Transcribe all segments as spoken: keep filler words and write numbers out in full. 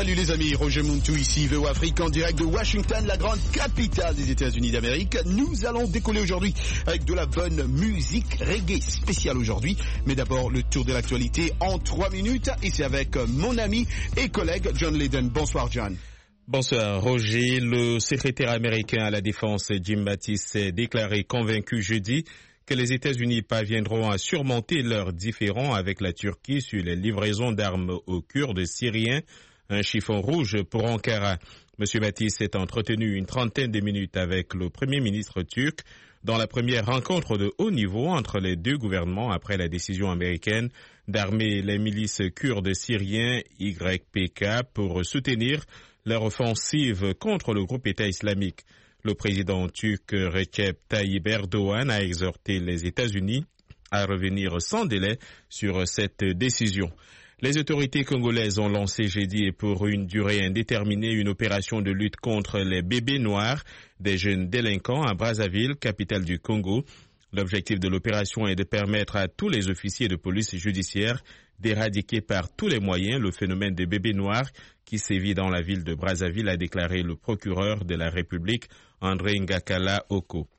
Salut les amis, Roger Muntu ici, V O Afrique en direct de Washington, la grande capitale des États-Unis d'Amérique. Nous allons décoller aujourd'hui avec de la bonne musique reggae spéciale aujourd'hui. Mais d'abord, le tour de l'actualité en trois minutes et c'est avec mon ami et collègue John Leyden. Bonsoir John. Bonsoir Roger. Le secrétaire américain à la défense Jim Mattis s'est déclaré convaincu jeudi que les États-Unis parviendront à surmonter leurs différends avec la Turquie sur les livraisons d'armes aux Kurdes syriens. Un chiffon rouge pour Ankara. M. Mattis s'est entretenu une trentaine de minutes avec le Premier ministre turc dans la première rencontre de haut niveau entre les deux gouvernements après la décision américaine d'armer les milices kurdes syriens Y P K pour soutenir leur offensive contre le groupe État islamique. Le président turc Recep Tayyip Erdogan a exhorté les États-Unis à revenir sans délai sur cette décision. Les autorités congolaises ont lancé jeudi et pour une durée indéterminée une opération de lutte contre les bébés noirs des jeunes délinquants à Brazzaville, capitale du Congo. L'objectif de l'opération est de permettre à tous les officiers de police judiciaire d'éradiquer par tous les moyens le phénomène des bébés noirs qui sévit dans la ville de Brazzaville, a déclaré le procureur de la République, André Ngakala Oko.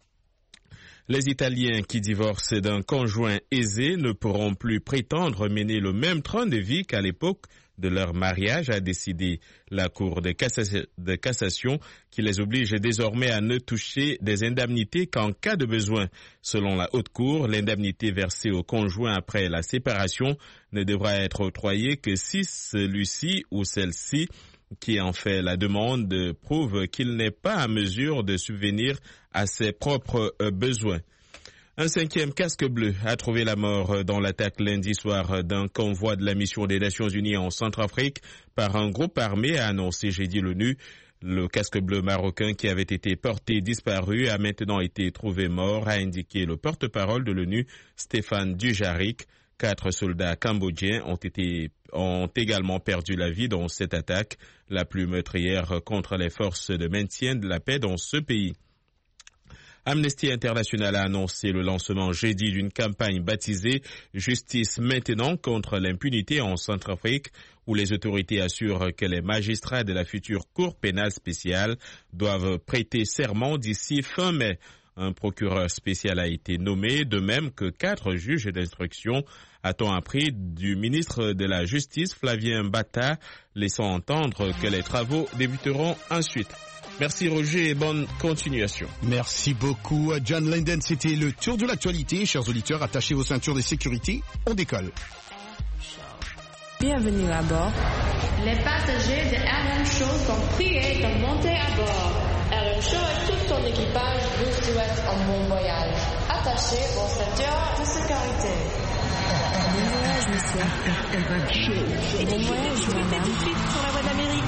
Les Italiens qui divorcent d'un conjoint aisé ne pourront plus prétendre mener le même train de vie qu'à l'époque de leur mariage, a décidé la Cour de cassation, de cassation qui les oblige désormais à ne toucher des indemnités qu'en cas de besoin. Selon la Haute Cour, l'indemnité versée au conjoint après la séparation ne devra être octroyée que si celui-ci ou celle-ci qui en fait la demande prouve qu'il n'est pas à mesure de subvenir à ses propres besoins. Un cinquième casque bleu a trouvé la mort dans l'attaque lundi soir d'un convoi de la mission des Nations Unies en Centrafrique par un groupe armé, a annoncé jeudi l'ONU. Le casque bleu marocain qui avait été porté disparu a maintenant été trouvé mort, a indiqué le porte-parole de l'ONU, Stéphane Dujarric. Quatre soldats cambodgiens ont été ont également perdu la vie dans cette attaque, la plus meurtrière contre les forces de maintien de la paix dans ce pays. Amnesty International a annoncé le lancement jeudi d'une campagne baptisée « Justice maintenant » contre l'impunité en Centrafrique, où les autorités assurent que les magistrats de la future Cour pénale spéciale doivent prêter serment d'ici fin mai. Un procureur spécial a été nommé, de même que quatre juges d'instruction, a-t-on appris du ministre de la Justice, Flavien Bata, laissant entendre que les travaux débuteront ensuite. Merci Roger et bonne continuation. Merci beaucoup John Leyden. C'était le tour de l'actualité. Chers auditeurs, attachez vos ceintures de sécurité. On décolle. Bienvenue à bord. Les passagers de R M Show sont priés de monter à bord. R M Show et tout son équipage vous souhaitent un bon voyage. Attachez vos ceintures de sécurité. Bon voyage, monsieur. R M Show. Bon voyage, madame. Tout de suite sur la voie d'Amérique.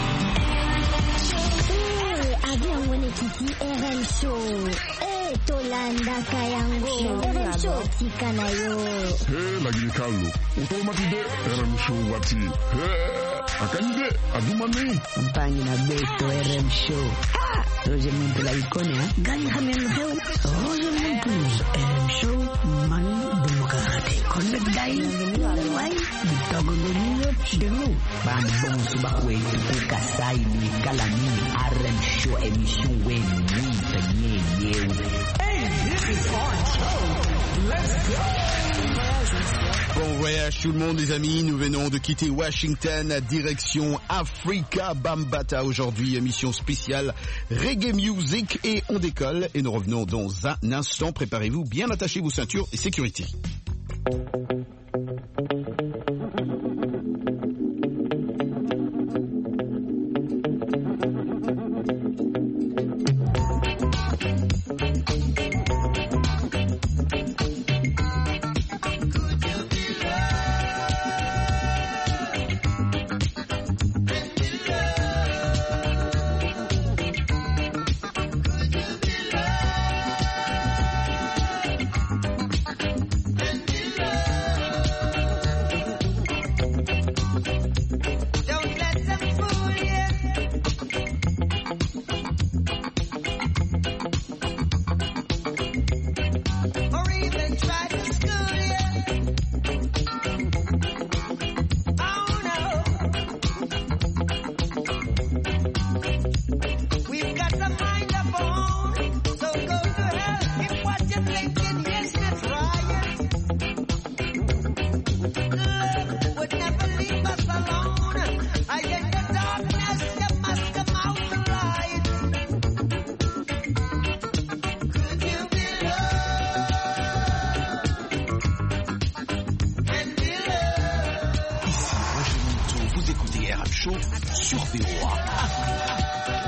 Avion Wenekiti R M Show. Eh, Tolanda Kayango. R M Show tikanayo. Hey, lagi Carlo. Utomatide R M Show wati. Hey, akande adumani. Mpangi na beto R M Show. Ah, Roger Muntu la ikone ha. Gani hamen heu. Roger Muntu R M Show mani demokrate. Connect dai. Wai. Bitagondonyo chidenu. Bambon subakwe tukasai ni kalani R M Show émission when we you. Hey, this is our show. Let's go. Bon voyage tout le monde les amis, nous venons de quitter Washington, direction Africa Bambata aujourd'hui, émission spéciale Reggae Music et on décolle et nous revenons dans un instant, préparez-vous, bien attachez vos ceintures et sécurité. Love. sur V O A.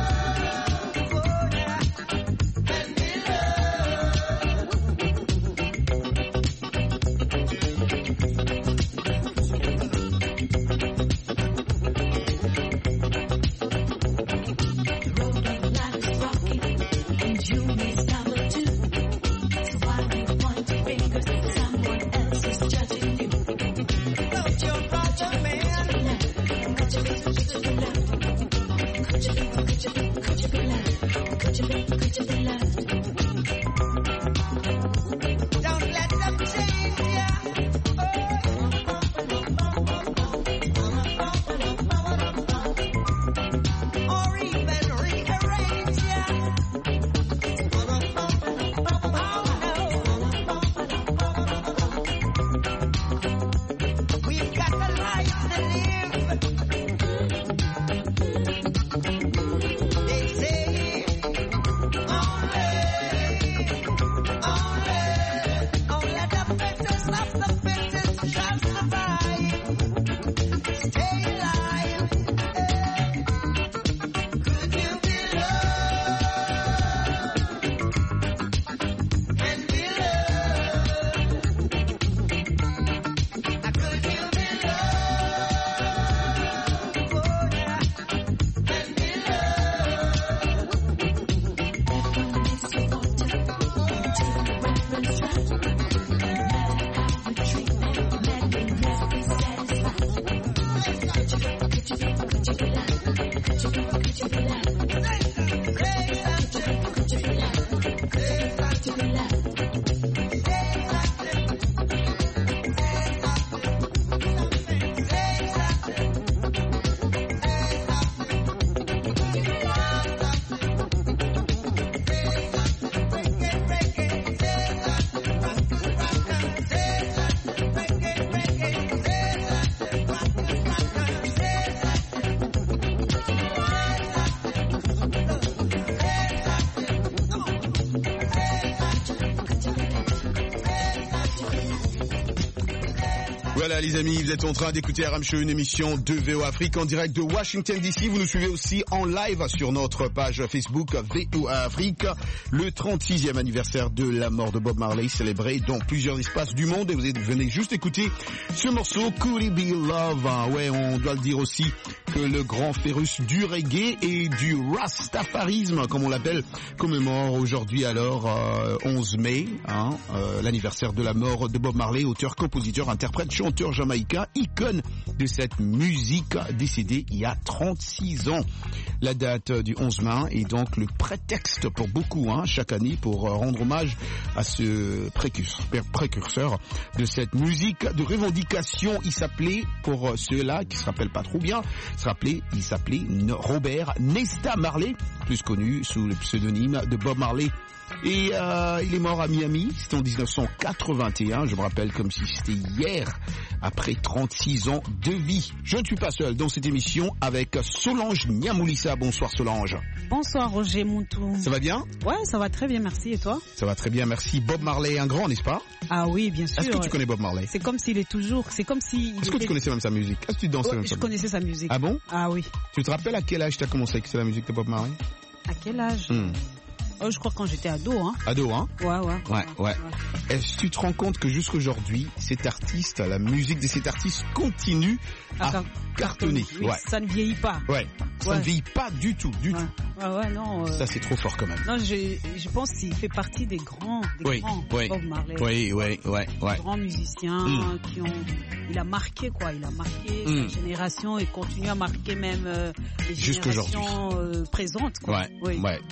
Voilà les amis, vous êtes en train d'écouter R M Show, une émission de V O A Afrique en direct de Washington D C. Vous nous suivez aussi en live sur notre page Facebook V O A Afrique. Le trente-sixième anniversaire de la mort de Bob Marley célébré dans plusieurs espaces du monde. Et vous venez juste écouter ce morceau, Could It Be Love. Ouais, on doit le dire aussi que le grand Férus du reggae et du rastafarisme, comme on l'appelle, commémore aujourd'hui alors euh, onze mai, hein, euh, l'anniversaire de la mort de Bob Marley, auteur, compositeur, interprète, chanteur jamaïcain, icône de cette musique, décédé il y a trente-six ans. La date du onze mai est donc le prétexte pour beaucoup, hein, chaque année, pour rendre hommage à ce précurseur, précurseur de cette musique de revendication. Il s'appelait, pour ceux-là qui se rappellent pas trop bien, se rappelait, il s'appelait Robert Nesta Marley, plus connu sous le pseudonyme de Bob Marley. Et euh, il est mort à Miami, c'était en dix-neuf cent quatre-vingt-un, je me rappelle comme si c'était hier, après trente-six ans de vie. Je ne suis pas seul dans cette émission avec Solange Niamoulissa. Bonsoir Solange. Bonsoir Roger Montou. Ça va bien? Ouais, ça va très bien, merci. Et toi? Ça va très bien, merci. Bob Marley, un grand, n'est-ce pas? Ah oui, bien sûr. Est-ce que tu connais Bob Marley? C'est comme s'il est toujours, c'est comme si... Est-ce que était... tu connaissais même sa musique? Est-ce que tu dansais oh, même je sa musique? connaissais sa musique. Ah bon? Ah oui. Tu te rappelles à quel âge tu as commencé à écouter la musique de Bob Marley? À quel âge? hmm. Oh, je crois quand j'étais ado, hein. Ado, hein? Ouais, ouais. Ouais, ouais. ouais. Est-ce que tu te rends compte que jusqu'aujourd'hui, cet artiste, la musique de cet artiste continue à, à cartonner? Oui, ouais. Ça ne vieillit pas. Ouais. Ça ouais. ne vieillit pas du tout, du ouais. tout. Ouais, ouais, non. Euh... Ça, c'est trop fort quand même. Non, je, je pense qu'il fait partie des grands, des oui, grands, oui. Bob Marley. Oui, oui, oui, oui. Grands musiciens mm. qui ont, il a marqué quoi, il a marqué mm. sa génération et continue à marquer même euh, les générations euh, présentes quoi. Ouais, oui. ouais.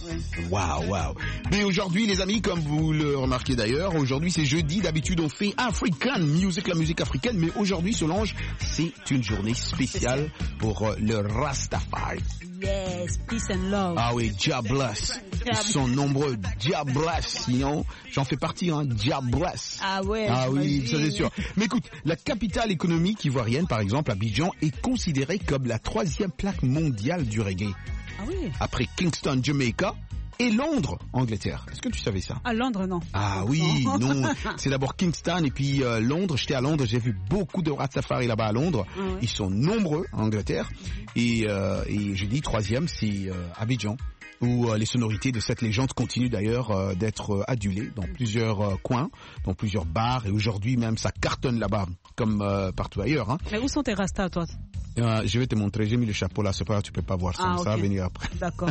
Waouh, waouh. Mais aujourd'hui, les amis, comme vous le remarquez d'ailleurs, aujourd'hui c'est jeudi. D'habitude, on fait African Music, la musique africaine. Mais aujourd'hui, Solange, c'est une journée spéciale pour le Rastafari. Yes, peace and love. Ah oui, Jah bless. Ils sont nombreux. Jah bless, sinon, j'en fais partie, hein. Jah bless. Ah ouais. Ah oui, ça c'est sûr. Mais écoute, la capitale économique ivoirienne, par exemple, Abidjan, est considérée comme la troisième plaque mondiale du reggae. Ah oui. Après Kingston, Jamaica, et Londres, Angleterre. Est-ce que tu savais ça? À Londres, non. Ah oui, non. C'est d'abord Kingston et puis euh, Londres. J'étais à Londres, j'ai vu beaucoup de rats safari là-bas à Londres. Ah oui. Ils sont nombreux en Angleterre. Et, euh, et je dis troisième, c'est euh, Abidjan, où euh, les sonorités de cette légende continuent d'ailleurs euh, d'être euh, adulées dans plusieurs euh, coins, dans plusieurs bars, et aujourd'hui même ça cartonne là-bas, comme euh, partout ailleurs. Hein. Mais où sont tes rastas, toi? Euh, je vais te montrer, j'ai mis le chapeau là, c'est pas, tu peux pas voir ça, ah, ça okay. va venir après. D'accord.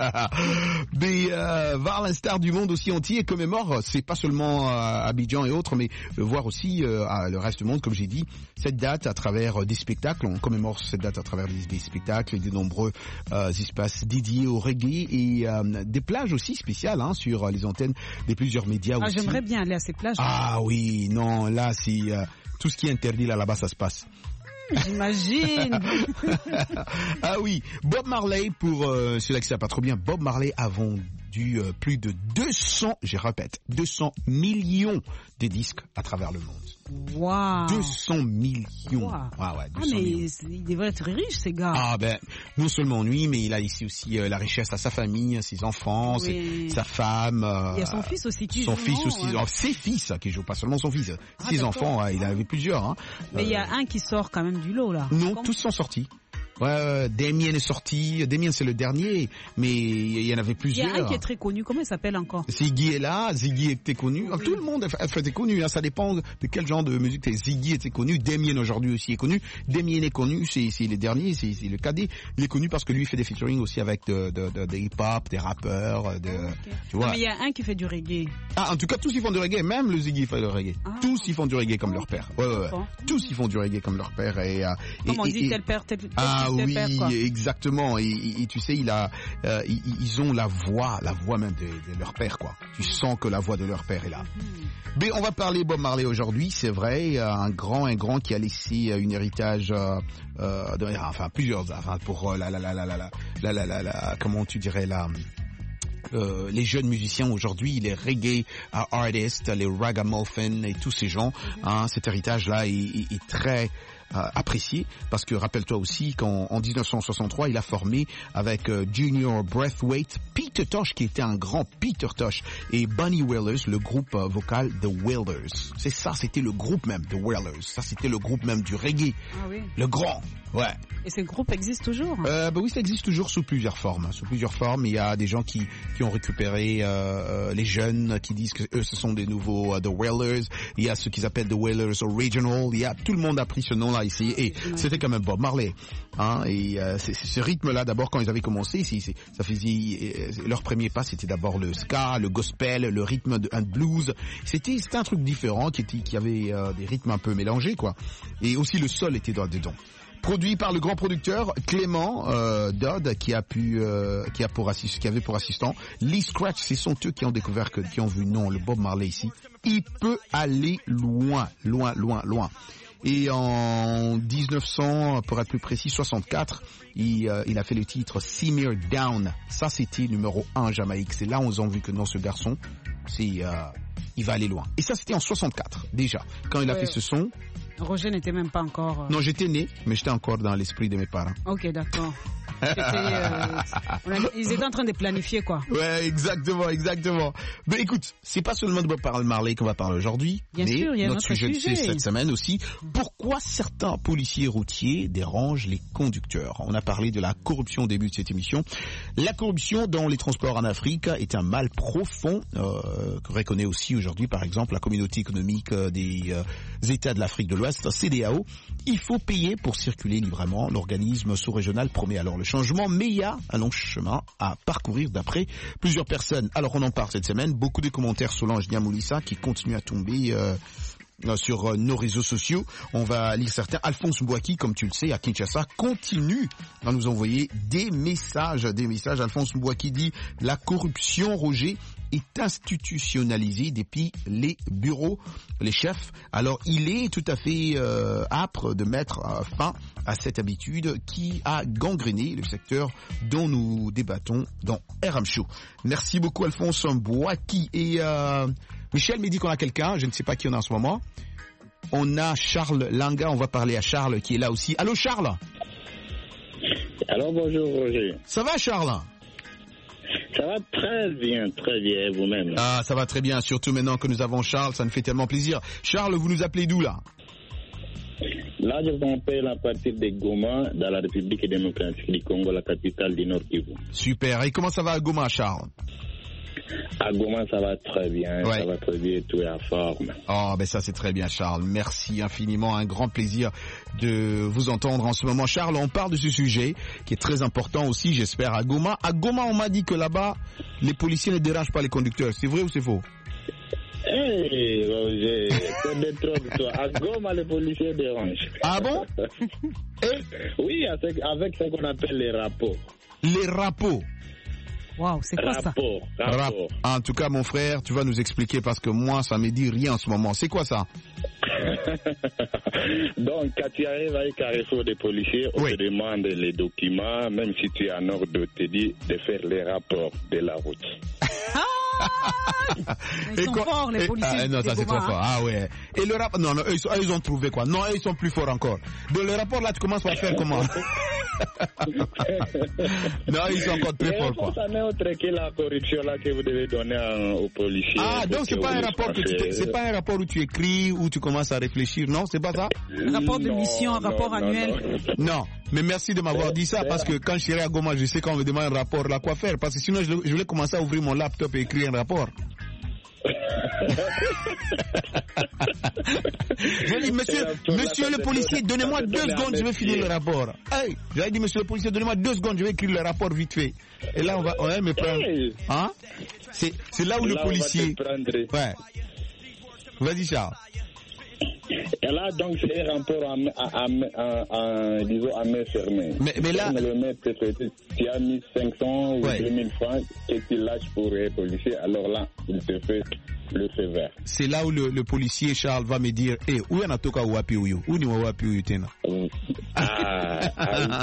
Mais euh, voir l'instar du monde aussi entier commémore, c'est pas seulement euh, Abidjan et autres, mais euh, voir aussi euh, le reste du monde, comme j'ai dit, cette date à travers euh, des spectacles. On commémore cette date à travers des, des spectacles et de nombreux euh, espaces dédiés au reggae et euh, des plages aussi spéciales hein, sur euh, les antennes des plusieurs médias ah, aussi. J'aimerais bien aller à ces plages. Ah oui, non, là c'est euh, tout ce qui est interdit là là-bas, ça se passe. J'imagine. Ah oui, Bob Marley, pour euh, ceux-là qui ne savent pas trop bien, Bob Marley a vendu euh, plus de deux cents, je répète, deux cents millions de disques à travers le monde. Wow. deux cents millions. Wow. Ah ouais, ah mais il devrait être riche, ces gars. Ah ben, non seulement lui, mais il a ici aussi euh, la richesse à sa famille, ses enfants, oui. ses, sa femme. Euh, il y a son fils aussi qui son joue. Son fils non, aussi, ouais. ses fils qui jouent, pas seulement son fils. Ah, ses d'accord. enfants, ouais, il en avait plusieurs. Hein. Mais il euh, y a un qui sort quand même du lot là. Non, Comme... tous sont sortis. Ouais, euh, Damien est sorti. Damien c'est le dernier, mais il y en avait plusieurs. Il y a un qui est très connu. Comment il s'appelle encore? Ziggy est là. Ziggy était connu. Oui. Tout le monde était connu. Hein. Ça dépend de quel genre de musique. Ziggy était connu. Damien aujourd'hui aussi est connu. Damien est connu. C'est, c'est le dernier. C'est, c'est le cadet. Il est connu parce que lui il fait des featuring aussi avec de, de, de, de hip-hop, des rappeurs. De, okay. Tu vois. Non, mais il y a un qui fait du reggae. Ah, en tout cas tous ils font du reggae. Même le Ziggy fait du reggae. Ah. Tous ils font du reggae comme leur père. Ouais, ouais, ouais. Tous ils font du reggae comme leur père. Et, euh, Comment et, on dit et, tel père, tel, tel ah, tel oui, père, quoi. Exactement, et, et, et tu sais, il a, euh, ils, ils ont la voix, la voix même de, de leur père, quoi. Tu sens que la voix de leur père est là. Mm-hmm. Mais on va parler Bob Marley aujourd'hui, c'est vrai, un grand, un grand qui a laissé un héritage, euh, euh, de, enfin plusieurs, enfin pour la, la, la, la, la, la, la, la, la, la comment tu dirais la. Euh, les jeunes musiciens aujourd'hui, les reggae uh, artists, les ragamuffin et tous ces gens, hein, cet héritage-là est, est, est très euh, apprécié parce que rappelle-toi aussi qu'en en dix-neuf cent soixante-trois, il a formé avec euh, Junior Braithwaite, Peter Tosh qui était un grand Peter Tosh et Bunny Wailers, le groupe euh, vocal The Wailers. C'est ça, c'était le groupe même, The Wailers. Ça, c'était le groupe même du reggae. Ah oui. Le grand. Ouais. Et ce groupe existe toujours? Euh, bah oui, ça existe toujours sous plusieurs formes. Sous plusieurs formes, il y a des gens qui qui ont récupéré euh, les jeunes, qui disent que eux ce sont des nouveaux uh, The Wailers. Il y a ceux qui s'appellent The Wailers Original. Il y a tout le monde a pris ce nom-là ici. Et ouais. C'était quand même Bob Marley. Hein, et euh, c'est, c'est ce rythme-là, d'abord quand ils avaient commencé, c'est, c'est, ça faisait euh, leur premier pas, c'était d'abord le ska, le gospel, le rythme de un blues. C'était c'était un truc différent qui était qui avait euh, des rythmes un peu mélangés, quoi. Et aussi le sol était dedans. Produit par le grand producteur Clément euh, Dodd, qui a pu, euh, qui a pour assist, qui avait pour assistant Lee Scratch. Ce sont eux qui ont découvert que, qui ont vu non, le Bob Marley ici. Il peut aller loin, loin, loin, loin. Et en dix-neuf cents, pour être plus précis, soixante-quatre, il, euh, il a fait le titre Simmer Down. Ça, c'était numéro un en Jamaïque. C'est là où ils ont vu que non, ce garçon, c'est, euh, il va aller loin. Et ça, c'était en soixante-quatre déjà, quand il a ouais. fait ce son. Roger n'était même pas encore... Euh... Non, j'étais né, mais j'étais encore dans l'esprit de mes parents. Ok, d'accord. Euh, ils étaient en train de planifier, quoi. Ouais, exactement, exactement. Mais écoute, c'est pas seulement de Bob Marley qu'on va parler aujourd'hui, Bien mais sûr, il y a notre sujet, sujet c'est cette semaine aussi. Pourquoi certains policiers routiers dérangent les conducteurs? On a parlé de la corruption au début de cette émission. La corruption dans les transports en Afrique est un mal profond euh, que reconnaît aussi aujourd'hui, par exemple, la communauté économique des euh, États de l'Afrique de l'Ouest, C D A O. Il faut payer pour circuler librement. L'organisme sous-régional promet alors le changement, mais il y a un long chemin à parcourir d'après plusieurs personnes. Alors on en parle cette semaine, beaucoup de commentaires sur l'ange Niamoulissa qui continue à tomber euh, sur nos réseaux sociaux. On va lire certains. Alphonse Mbouaki, comme tu le sais, à Kinshasa, continue à nous envoyer des messages, des messages. Alphonse Mbouaki dit « La corruption, Roger, est institutionnalisée depuis les bureaux, les chefs. Alors, il est tout à fait euh, âpre de mettre euh, fin à cette habitude qui a gangréné le secteur dont nous débattons dans R M Show. » Merci beaucoup, Alphonse Mbouaki. Et euh, Michel me dit qu'on a quelqu'un, je ne sais pas qui on a en ce moment. On a Charles Langa, on va parler à Charles qui est là aussi. Allô, Charles? Alors, bonjour, Roger. Ça va, Charles? Ça va très bien, très bien, vous-même. Ah, ça va très bien, surtout maintenant que nous avons Charles, ça nous fait tellement plaisir. Charles, vous nous appelez d'où là? Là, je vous appelle à partir de Goma, dans la République démocratique du Congo, la capitale du Nord Kivu. Super, et comment ça va à Goma, Charles? À Goma, ça va très bien, ouais. Ça va très bien, tout est en forme. Oh, ben ça c'est très bien, Charles. Merci infiniment, un grand plaisir de vous entendre en ce moment. Charles, on parle de ce sujet qui est très important aussi, j'espère, à Goma. À Goma, on m'a dit que là-bas, les policiers ne dérangent pas les conducteurs. C'est vrai ou c'est faux? Hey, Roger, détrompe-toi. À Goma, les policiers dérangent. Ah bon? Et? Oui, avec, avec ce qu'on appelle les rapports. Les rapports? Waouh, c'est quoi rapport, ça? Rapport. En tout cas, mon frère, tu vas nous expliquer parce que moi, ça me dit rien en ce moment. C'est quoi ça? Donc, quand tu arrives à un carrefour des policiers, on oui. te demande les documents, même si tu es en ordre de te dire de faire les rapports de la route. Ils sont forts, les policiers. Ah, non, ça c'est trop fort. Ah ouais. Et le rapport, non, non, eux, ils, sont, eux, ils ont trouvé quoi? Non, eux, ils sont plus forts encore. Donc le rapport là, tu commences par faire comment? Non, ils sont encore plus forts quoi. Ça n'est autre que la corruption là que vous devez donner à, aux policiers. Ah, donc c'est pas un rapport que tu, c'est pas un rapport où tu écris, où tu commences à réfléchir, non? C'est pas ça? Un rapport de mission, un rapport non, annuel. Non, non. Mais merci de m'avoir dit ça parce que quand je serai à Goma, je sais qu'on me demande un rapport là, quoi faire. Parce que sinon, je, je voulais commencer à ouvrir mon laptop et écrire un rapport. J'ai dit, monsieur, monsieur le policier, donnez-moi deux secondes, je vais finir le rapport. Hey, j'avais dit, monsieur le policier, donnez-moi deux secondes, je vais écrire le rapport vite fait. Et là, on va, on va me prendre. Hein? C'est, c'est là où le policier. Ouais. Vas-y, Charles. Et là, donc, c'est un rapport à, à, à, à, disons, à main fermée. Mais, mais là... Le maître, tu as mis cinq cents ou ouais. deux mille francs et tu lâches pour les policiers, alors là, il te fait le feu vert. C'est là où le, le policier Charles va me dire, eh, où est-ce que tu as wapi ou où ni wapi ou tena? Ah, ah,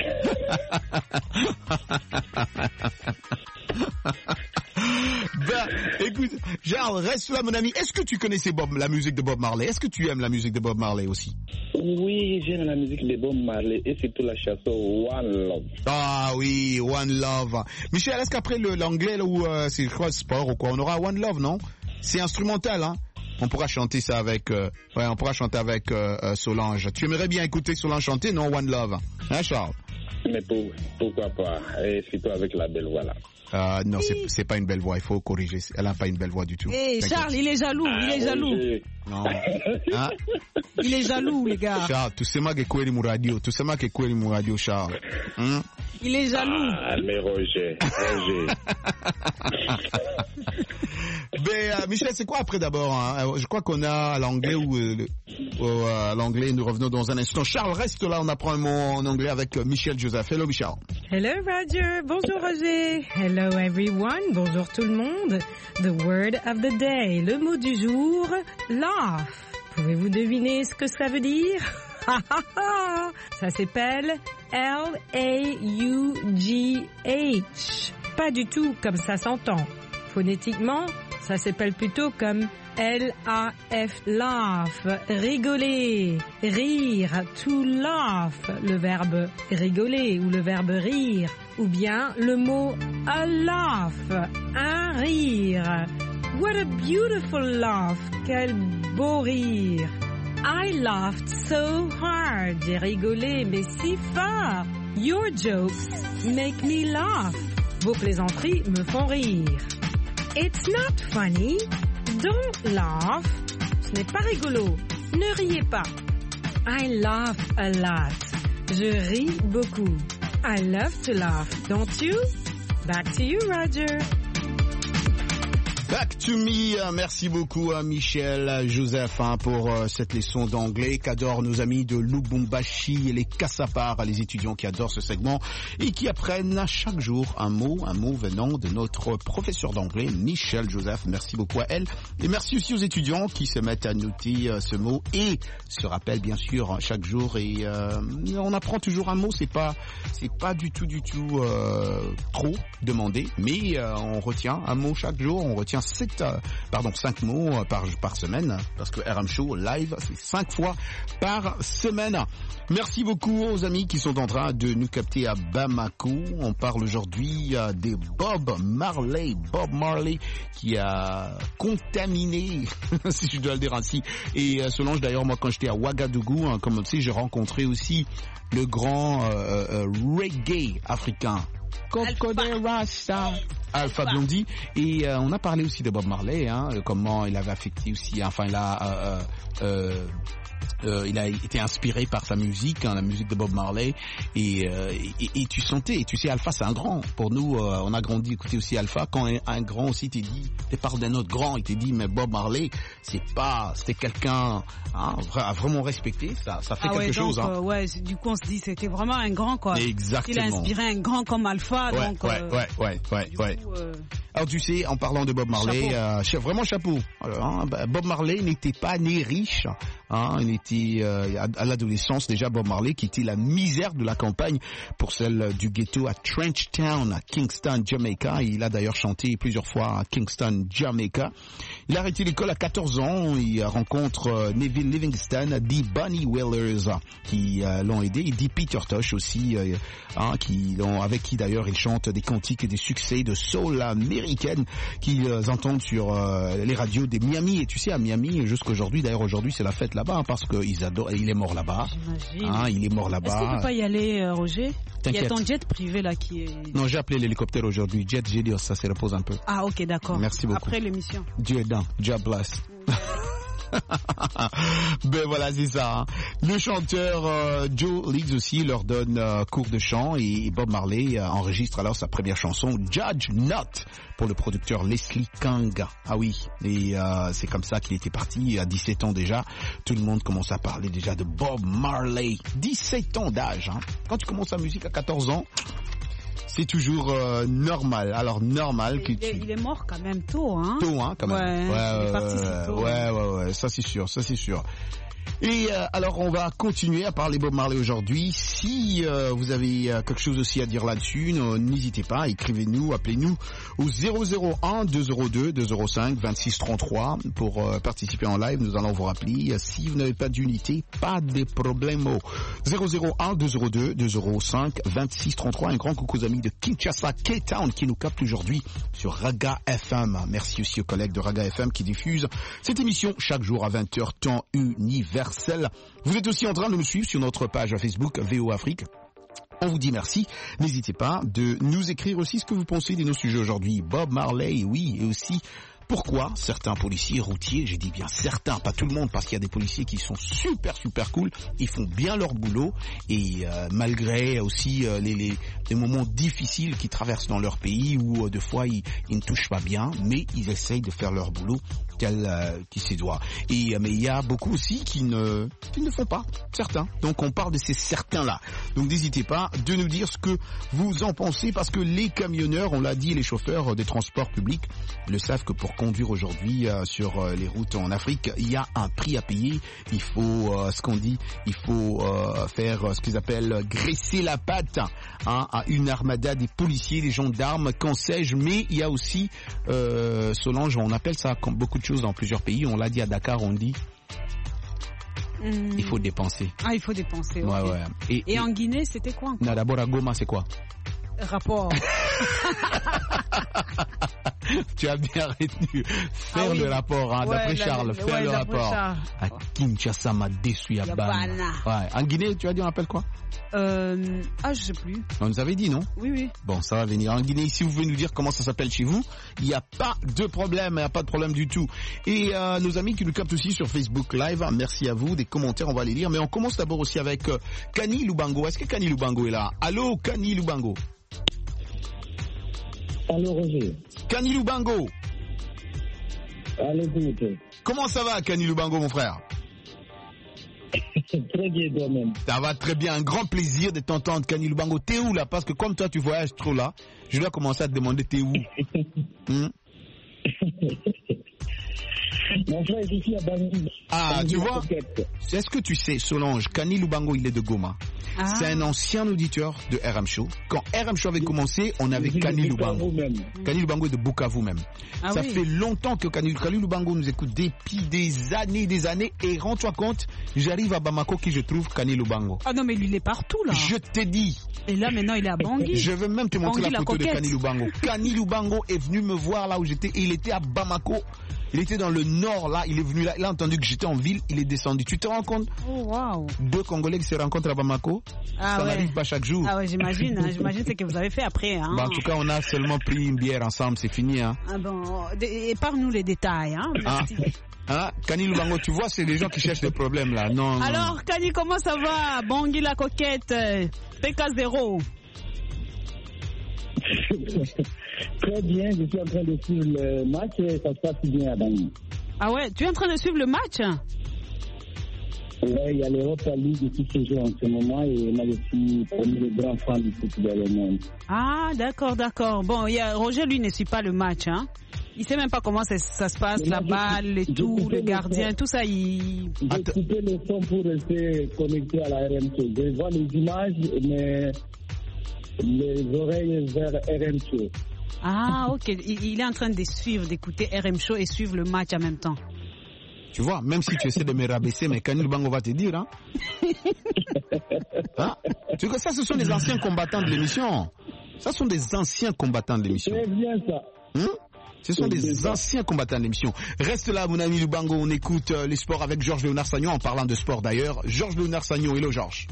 Ben, écoute, Charles, reste là, mon ami. Est-ce que tu connaissais Bob, la musique de Bob Marley? Est-ce que tu aimes la musique de Bob Marley aussi? Oui, j'aime la musique de Bob Marley et surtout la chanson One Love. Ah oui, One Love. Michel, est-ce qu'après le, l'anglais, là, où euh, c'est, je crois, sport ou quoi, on aura One Love, non? C'est instrumental, hein? On pourra chanter ça avec, euh, ouais, on pourra chanter avec euh, euh, Solange. Tu aimerais bien écouter Solange chanter, non, One Love? Hein, Charles? Mais pour, pourquoi pas? Et surtout avec la belle voix là. Euh, non, c'est, c'est pas une belle voix, il faut corriger. Elle n'a pas une belle voix du tout. Hey, Charles, il est jaloux, il est jaloux. Non. Hein? Il est jaloux, les gars. Charles, tu sais ma que kweli mu radio, tu sais ma que kweli mu radio, Charles. Hein? Il est jaloux. Ah, mais Roger, Roger. Mais euh, Michel, c'est quoi après d'abord hein? Je crois qu'on a à l'anglais ou euh, euh, à l'anglais, nous revenons dans un instant. Charles, reste là, on apprend un mot en anglais avec euh, Michel Joseph. Hello Michel. Hello Roger, bonjour Roger. Hello everyone, bonjour tout le monde. The word of the day, le mot du jour, laugh. Pouvez-vous deviner ce que ça veut dire? Ça s'appelle L A U G H. Pas du tout comme ça s'entend. Phonétiquement, ça s'appelle plutôt comme L A F, laugh, rigoler, rire, to laugh, le verbe rigoler ou le verbe rire, ou bien le mot a laugh, un rire. What a beautiful laugh, quel beau rire. I laughed so hard, j'ai rigolé mais si fort. Your jokes make me laugh. Vos plaisanteries me font rire. It's not funny. Don't laugh. Ce n'est pas rigolo. Ne riez pas. I laugh a lot. Je ris beaucoup. I love to laugh, don't you? Back to you, Roger. Back to me, merci beaucoup à Michel Joseph hein, pour euh, cette leçon d'anglais qu'adorent nos amis de Lubumbashi et les Kassapar, les étudiants qui adorent ce segment et qui apprennent à chaque jour un mot, un mot venant de notre professeur d'anglais Michel Joseph. Merci beaucoup à elle et merci aussi aux étudiants qui se mettent à noter euh, ce mot et se rappellent bien sûr chaque jour et euh, on apprend toujours un mot, c'est pas c'est pas du tout du tout euh, trop demandé, mais euh, on retient un mot chaque jour, on retient sept, euh, pardon, cinq mots euh, par, par semaine, parce que R M Show Live, c'est cinq fois par semaine. Merci beaucoup aux amis qui sont en train de nous capter à Bamako. On parle aujourd'hui euh, des Bob Marley. Bob Marley qui a contaminé, si je dois le dire ainsi. Et euh, Solange, d'ailleurs, moi, quand j'étais à Ouagadougou, hein, comme tu sais, j'ai rencontré aussi le grand euh, euh, reggae africain. Alpha. Alpha Blondy. Et euh, on a parlé aussi de Bob Marley, hein, comment il avait affecté aussi, enfin, il a... Euh, euh, Euh, il a été inspiré par sa musique, hein, la musique de Bob Marley, et, euh, et, et tu sentais, et tu sais, Alpha c'est un grand. Pour nous, euh, on a grandi écouter aussi Alpha. Quand un, un grand aussi t'est dit, t'es parle d'un autre grand, il t'est dit, mais Bob Marley, c'est pas, c'était quelqu'un hein, à vraiment respecter. Ça, ça fait ah quelque ouais, chose. Donc, hein. euh, ouais, du coup, on se dit, c'était vraiment un grand, quoi. Exactement. Il a inspiré un grand comme Alpha, ouais, donc. Ouais, euh, ouais, ouais, ouais, ouais. Coup, euh... Alors tu sais, en parlant de Bob Marley, chapeau. Euh, vraiment chapeau. Alors, hein, Bob Marley n'était pas né riche. Hein, il était euh, à, à l'adolescence déjà Bob Marley, qui était la misère de la campagne pour celle du ghetto à Trenchtown, à Kingston, Jamaica. Il a d'ailleurs chanté plusieurs fois à Kingston, Jamaica. Il a arrêté l'école à quatorze ans. Il rencontre euh, Neville Livingston, D. Bunny Whalers qui euh, l'ont aidé, et D. Peter Tosh aussi, euh, hein, qui l'ont, avec qui d'ailleurs il chante des cantiques et des succès de soul américaine qu'ils euh, entendent sur euh, les radios des Miami. Et tu sais, à Miami, jusqu'aujourd'hui, d'ailleurs aujourd'hui c'est la fête là-bas, hein, parce qu'ils adorent. Il est mort là-bas. Hein, il est mort là-bas. Est-ce qu'on peut pas y aller, euh, Roger? T'inquiète. Il y a ton jet privé là qui est... Non, j'ai appelé l'hélicoptère aujourd'hui. Jet Gélios, ça se repose un peu. Ah ok, d'accord. Merci beaucoup. Après l'émission. Dieu est dans. Dieu bless. Ben voilà, c'est ça. Hein. Le chanteur euh, Joe Leeds aussi leur donne euh, cours de chant, et Bob Marley euh, enregistre alors sa première chanson, Judge Not, pour le producteur Leslie Kanga. Ah oui, et euh, c'est comme ça qu'il était parti à dix-sept ans déjà. Tout le monde commence à parler déjà de Bob Marley. dix-sept ans d'âge. Hein. Quand tu commences la musique à quatorze ans, c'est toujours euh, normal. Alors normal que il, tu... est, il est mort quand même tôt, hein. Tôt, hein, quand même. Ouais, ouais, il est parti si tôt. Ouais, ouais, ouais, ça c'est sûr, ça c'est sûr. Et euh, alors on va continuer à parler Bob Marley aujourd'hui. Si euh, vous avez euh, quelque chose aussi à dire là-dessus, n'hésitez pas, écrivez-nous, appelez-nous au zéro zéro un deux zéro deux deux zéro cinq vingt-six trente-trois pour euh, participer en live. Nous allons vous rappeler. Si vous n'avez pas d'unité, pas de problème. zéro zéro un deux zéro deux deux zéro cinq vingt-six trente-trois. Un grand coucou aux amis de Kinshasa, K-Town qui nous captent aujourd'hui sur Raga F M. Merci aussi aux collègues de Raga F M qui diffusent cette émission chaque jour à vingt heures temps universel. Vous êtes aussi en train de nous suivre sur notre page Facebook V O Afrique. On vous dit merci. N'hésitez pas de nous écrire aussi ce que vous pensez de nos sujets aujourd'hui. Bob Marley, oui, et aussi pourquoi certains policiers routiers, j'ai dit bien certains, pas tout le monde, parce qu'il y a des policiers qui sont super super cool, ils font bien leur boulot, et euh, malgré aussi euh, les, les, les moments difficiles qu'ils traversent dans leur pays, où euh, des fois ils, ils ne touchent pas bien, mais ils essayent de faire leur boulot tel euh, qui se doit. Et euh, mais il y a beaucoup aussi qui ne qui ne font pas, certains. Donc on parle de ces certains-là. Donc n'hésitez pas de nous dire ce que vous en pensez, parce que les camionneurs, on l'a dit, les chauffeurs des transports publics le savent, que pour conduire aujourd'hui euh, sur euh, les routes en Afrique, il y a un prix à payer. Il faut, euh, ce qu'on dit, il faut euh, faire euh, ce qu'ils appellent graisser la patte hein, à une armada des policiers, des gendarmes, qu'en sais-je. Mais il y a aussi, euh, Solange, on appelle ça comme beaucoup de choses dans plusieurs pays. On l'a dit à Dakar, on dit... Mmh. Il faut dépenser. Ah, il faut dépenser, ouais, okay. ouais. Et, et, et en Guinée, c'était quoi encore? Non, d'abord à Goma, c'est quoi? Rapport. Tu as bien retenu. Faire ah oui. le rapport, hein, ouais, d'après la, Charles, faire ouais, le rapport. Charles. À Kinshasa, m'a déçu à Bana. Ouais. En Guinée, tu as dit, on appelle quoi? Euh, ah, je sais plus. On nous avait dit, non? Oui, oui. Bon, ça va venir. En Guinée, si vous voulez nous dire comment ça s'appelle chez vous, il n'y a pas de problème, il n'y a pas de problème du tout. Et euh, nos amis qui nous captent aussi sur Facebook Live, merci à vous, des commentaires, on va les lire. Mais on commence d'abord aussi avec euh, Kani Lubango. Est-ce que Kani Lubango est là? Allô, Kani Lubango? Allô, Roger. Kani Lubango. Allô, écoute. Comment ça va, Kani Lubango, mon frère? Très bien, toi-même. Ça va très bien. Un grand plaisir de t'entendre, Kani Lubango. T'es où, là? Parce que comme toi, tu voyages trop, là, je dois commencer à te demander t'es où? hmm? Mon frère, je suis à Bangui. Ah, tu vois, est-ce que tu sais, Solange, Kani Lubango, il est de Goma. Ah. C'est un ancien auditeur de R M Show. Quand R M Show avait commencé, on avait Kani Lubango. Kani Lubango est de Bukavu même. Ah, ça oui. fait longtemps que Kani, Kani Lubango nous écoute depuis des années, des années. Et rends-toi compte, j'arrive à Bamako qui je trouve Kani Lubango. Ah non, mais lui, il est partout là. Je te dis. Et là, maintenant, il est à Bangui. Je veux même te montrer Bangui, la photo la de Kani Lubango. Kani Lubango est venu me voir là où j'étais. Et il était à Bamako. Il était dans le nord là, il est venu là, il a entendu que j'étais en ville, il est descendu. Tu te rends compte? Oh wow. Deux Congolais qui se rencontrent à Bamako, ah, ça ouais. n'arrive pas chaque jour. Ah ouais, j'imagine, hein, j'imagine ce que vous avez fait après. Hein. Bah, en tout cas, on a seulement pris une bière ensemble, c'est fini. Hein. Ah bon, épargne-nous les détails. Hein. Merci. Ah. Hein? Kani Lubango, tu vois, c'est les gens qui cherchent des problèmes là. Non. Alors, non. Kani, comment ça va? Bangui la coquette, P K zéro. Très bien, je suis en train de suivre le match et ça se passe bien à Bangui. Ah ouais, tu es en train de suivre le match? Oui, il y a l'Europa League qui se joue en ce moment et moi je suis parmi les grands fans du football au monde. Ah d'accord, d'accord. Bon, il y a Roger, lui, ne suit pas le match, hein. Il sait même pas comment ça, ça se passe, la balle et tout, le gardien, tout ça, il... J'ai coupé le son pour rester connecté à la R M C. Je vois les images, mais les oreilles vers R M C. Ah, ok. Il, il est en train de suivre, d'écouter R M Show et suivre le match en même temps. Tu vois, même si tu essaies de me rabaisser, mais Kani Lubango va te dire, hein. Hein? Tu vois, ça, ce sont des anciens combattants de l'émission. Ça, ce sont des anciens combattants de l'émission. C'est bien ça. Hein? Ce sont des anciens combattants de l'émission. Reste là, mon ami Lubango, on écoute euh, les sports avec Georges Léonard Sagnon, en parlant de sport d'ailleurs. Georges Léonard Sagnon, hello Georges.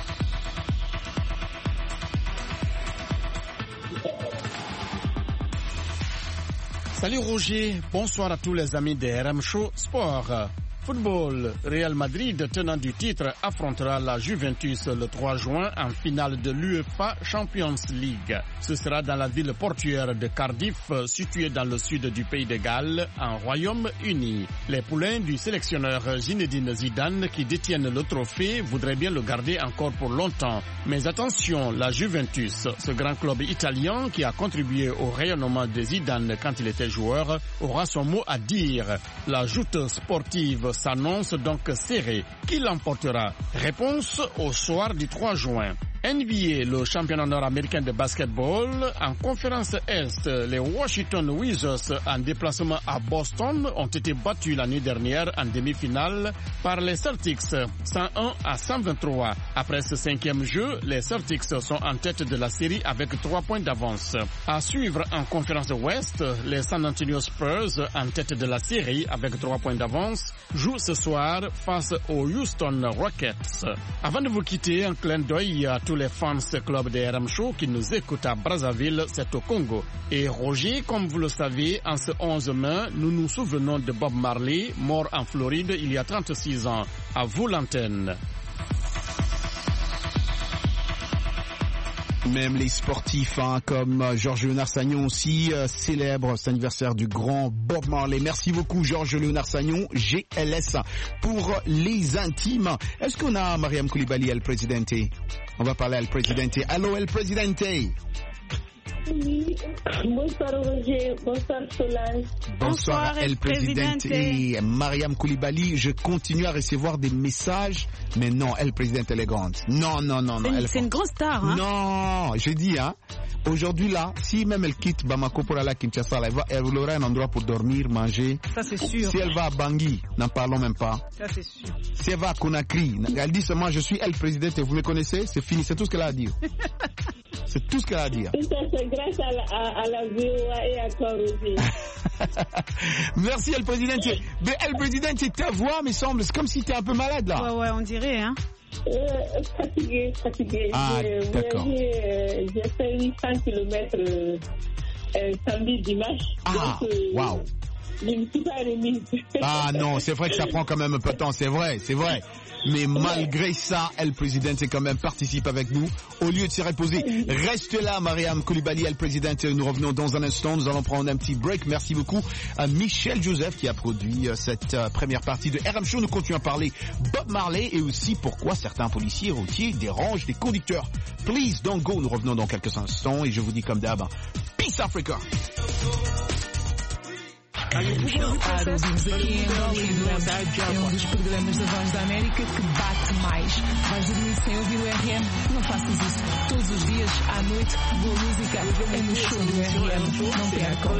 Salut Roger, bonsoir à tous les amis de R M Show Sport. Football, Real Madrid, tenant du titre, affrontera la Juventus le trois juin en finale de l'UEFA Champions League. Ce sera dans la ville portuaire de Cardiff, située dans le sud du pays de Galles, en Royaume-Uni. Les poulains du sélectionneur Zinedine Zidane, qui détiennent le trophée, voudraient bien le garder encore pour longtemps. Mais attention, la Juventus, ce grand club italien qui a contribué au rayonnement de Zidane quand il était joueur, aura son mot à dire. La joute sportive s'annonce donc serré. Qui l'emportera? Réponse au soir du trois juin. N B A, le championnat nord-américain de basketball, en conférence Est, les Washington Wizards en déplacement à Boston ont été battus la nuit dernière en demi-finale par les Celtics, cent un à cent vingt-trois. Après ce cinquième jeu, les Celtics sont en tête de la série avec trois points d'avance. À suivre en conférence Ouest, les San Antonio Spurs, en tête de la série avec trois points d'avance, jouent ce soir face aux Houston Rockets. Avant de vous quitter, un clin d'œil à tous les fans du club de R M Show qui nous écoutent à Brazzaville, c'est au Congo. Et Roger, comme vous le savez, en ce onze mai, nous nous souvenons de Bob Marley, mort en Floride il y a trente-six ans. À vous l'antenne. Même les sportifs, hein, comme Georges Léonard Sagnon aussi, euh, célèbre cet anniversaire du grand Bob Marley. Merci beaucoup Georges Léonard Sagnon, G L S. Pour les intimes, est-ce qu'on a Mariam Koulibaly, El Presidente? On va parler à El Presidente. Allô El Presidente. Oui, bonsoir Roger, bonsoir Solange. Bonsoir, bonsoir El Presidente. Et Mariam Koulibaly, je continue à recevoir des messages, mais non, El Presidente elle est grande. Non, non, non, non. C'est une, c'est une grosse star, hein. Non, je dis, hein. Aujourd'hui là, si même elle quitte Bamako pour aller à Kinshasa, elle, va, elle aura un endroit pour dormir, manger. Ça c'est sûr. Si elle va à Bangui, n'en parlons même pas. Ça c'est sûr. Si elle va à Conakry, elle dit seulement je suis El Presidente, vous me connaissez, c'est fini, c'est tout ce qu'elle a à dire. C'est tout ce qu'elle a à dire. C'est grâce à la, à, à la V O A et à toi, Roger. Merci, El Presidente. Mais El Presidente, ta voix me semble, c'est comme si tu es un peu malade là. Ouais, ouais, on dirait, hein. Euh, fatigué, fatigué. Ah, j'ai, d'accord. J'ai, j'ai fait huit cents kilomètres euh, euh, samedi, dimanche. Ah, waouh. Wow. Je ne suis pas remise. Ah non, c'est vrai que ça prend quand même un peu de temps, c'est vrai, c'est vrai. Mais malgré ça, El Presidente quand même participe avec nous. Au lieu de se reposer, reste là, Mariam Koulibaly, El Presidente. Nous revenons dans un instant. Nous allons prendre un petit break. Merci beaucoup à Michel Joseph qui a produit cette première partie de R M Show. Nous continuons à parler Bob Marley et aussi pourquoi certains policiers routiers dérangent des conducteurs. Please don't go. Nous revenons dans quelques instants et je vous dis comme d'hab, Peace Africa. Para ouvires aqui em Hollywood, é um dos programas da Voz da América que bate mais. Vais dormir sem ouvir o R M? Não faças isso. Todos os dias, à noite, boa música é no show do R M. Não percam.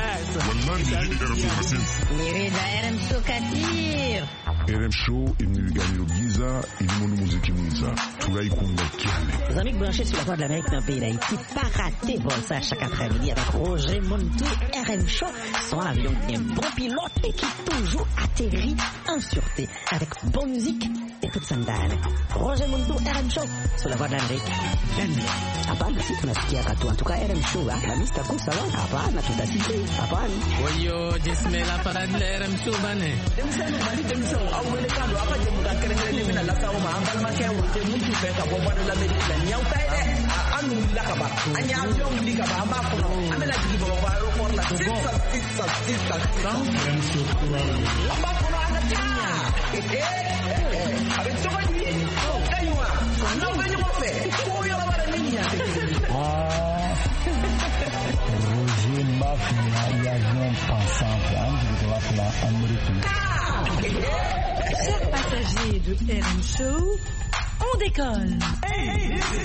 R M Show Katir. R M Show, il nous gagne le Giza, il nous montre musique Giza. Tout là, il compte dans Les amis branchés sur la Voix de l'Amérique dans le pays d'Haïti, pas raté bon ça chaque après-midi avec Roger Montou, R M Show, son avion qui est un bon pilote et qui toujours atterrit en sûreté avec bonne musique et toute sandale. Roger Montou, R M Show, sur la Voix de l'Amérique. Hapana, si tunasikia katu. En tout cas, R M Show, la mista kusala. Hapana, tutasikia. Hapana. Oyo, jismela para de R M Show bane. Demsano bali demsano awele kando apa jemu ka kere kere demina la sawo ma ambal ma kewo te muntu fe ka bomba de la medicina nyaw tay de anu la ka ba anya avion li ka ba amba ko amela digi bo ba ro por la sisa sisa sisa amba ko ana tinya eh eh avec toi lui kaywa non venyo mo fe ko yo la bara niña Roger Mafia y avion pensant de la Amérique. Chers passagers de R M Show, on décolle. Hey, this is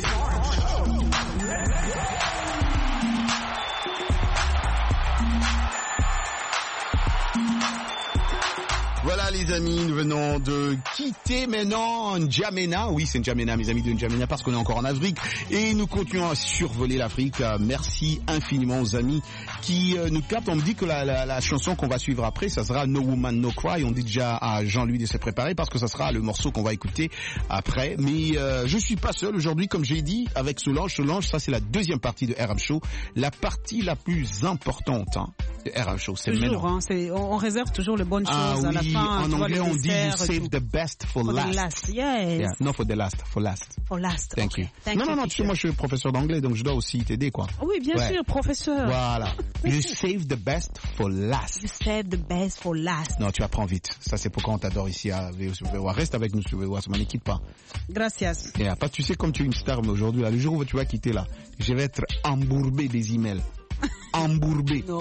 Voilà les amis, nous venons de quitter maintenant N'Djamena. Oui, c'est N'Djamena, mes amis de N'Djamena, parce qu'on est encore en Afrique et nous continuons à survoler l'Afrique. Merci infiniment aux amis qui euh, nous captent. On me dit que la, la, la chanson qu'on va suivre après, ça sera No Woman No Cry. On dit déjà à Jean-Louis de se préparer parce que ça sera le morceau qu'on va écouter après. Mais euh, je suis pas seul aujourd'hui, comme j'ai dit, avec Solange. Solange, ça c'est la deuxième partie de R M Show, la partie la plus importante hein, de R M Show. C'est toujours, maintenant. Hein, c'est, on, on réserve toujours les bonnes choses ah, à la oui. fin. En anglais, on dit you save the best for, for last. The last. Yes. Yeah. Non, for the last, for last. For last. Thank okay. you. Thank non, you, non, non, tu sais, moi, je suis professeur d'anglais, donc je dois aussi t'aider, quoi. Oui, bien ouais. sûr, professeur. Voilà. You save the best for last. You save the best for last. Non, tu apprends vite. Ça, c'est pourquoi on t'adore ici à V O. Reste avec nous sur V O, ça m'en quitte pas. Gracias. Yeah, pas, tu sais, comme tu es une star, mais aujourd'hui, là, le jour où tu vas quitter, là, je vais être embourbé des emails. Embourbé. Non.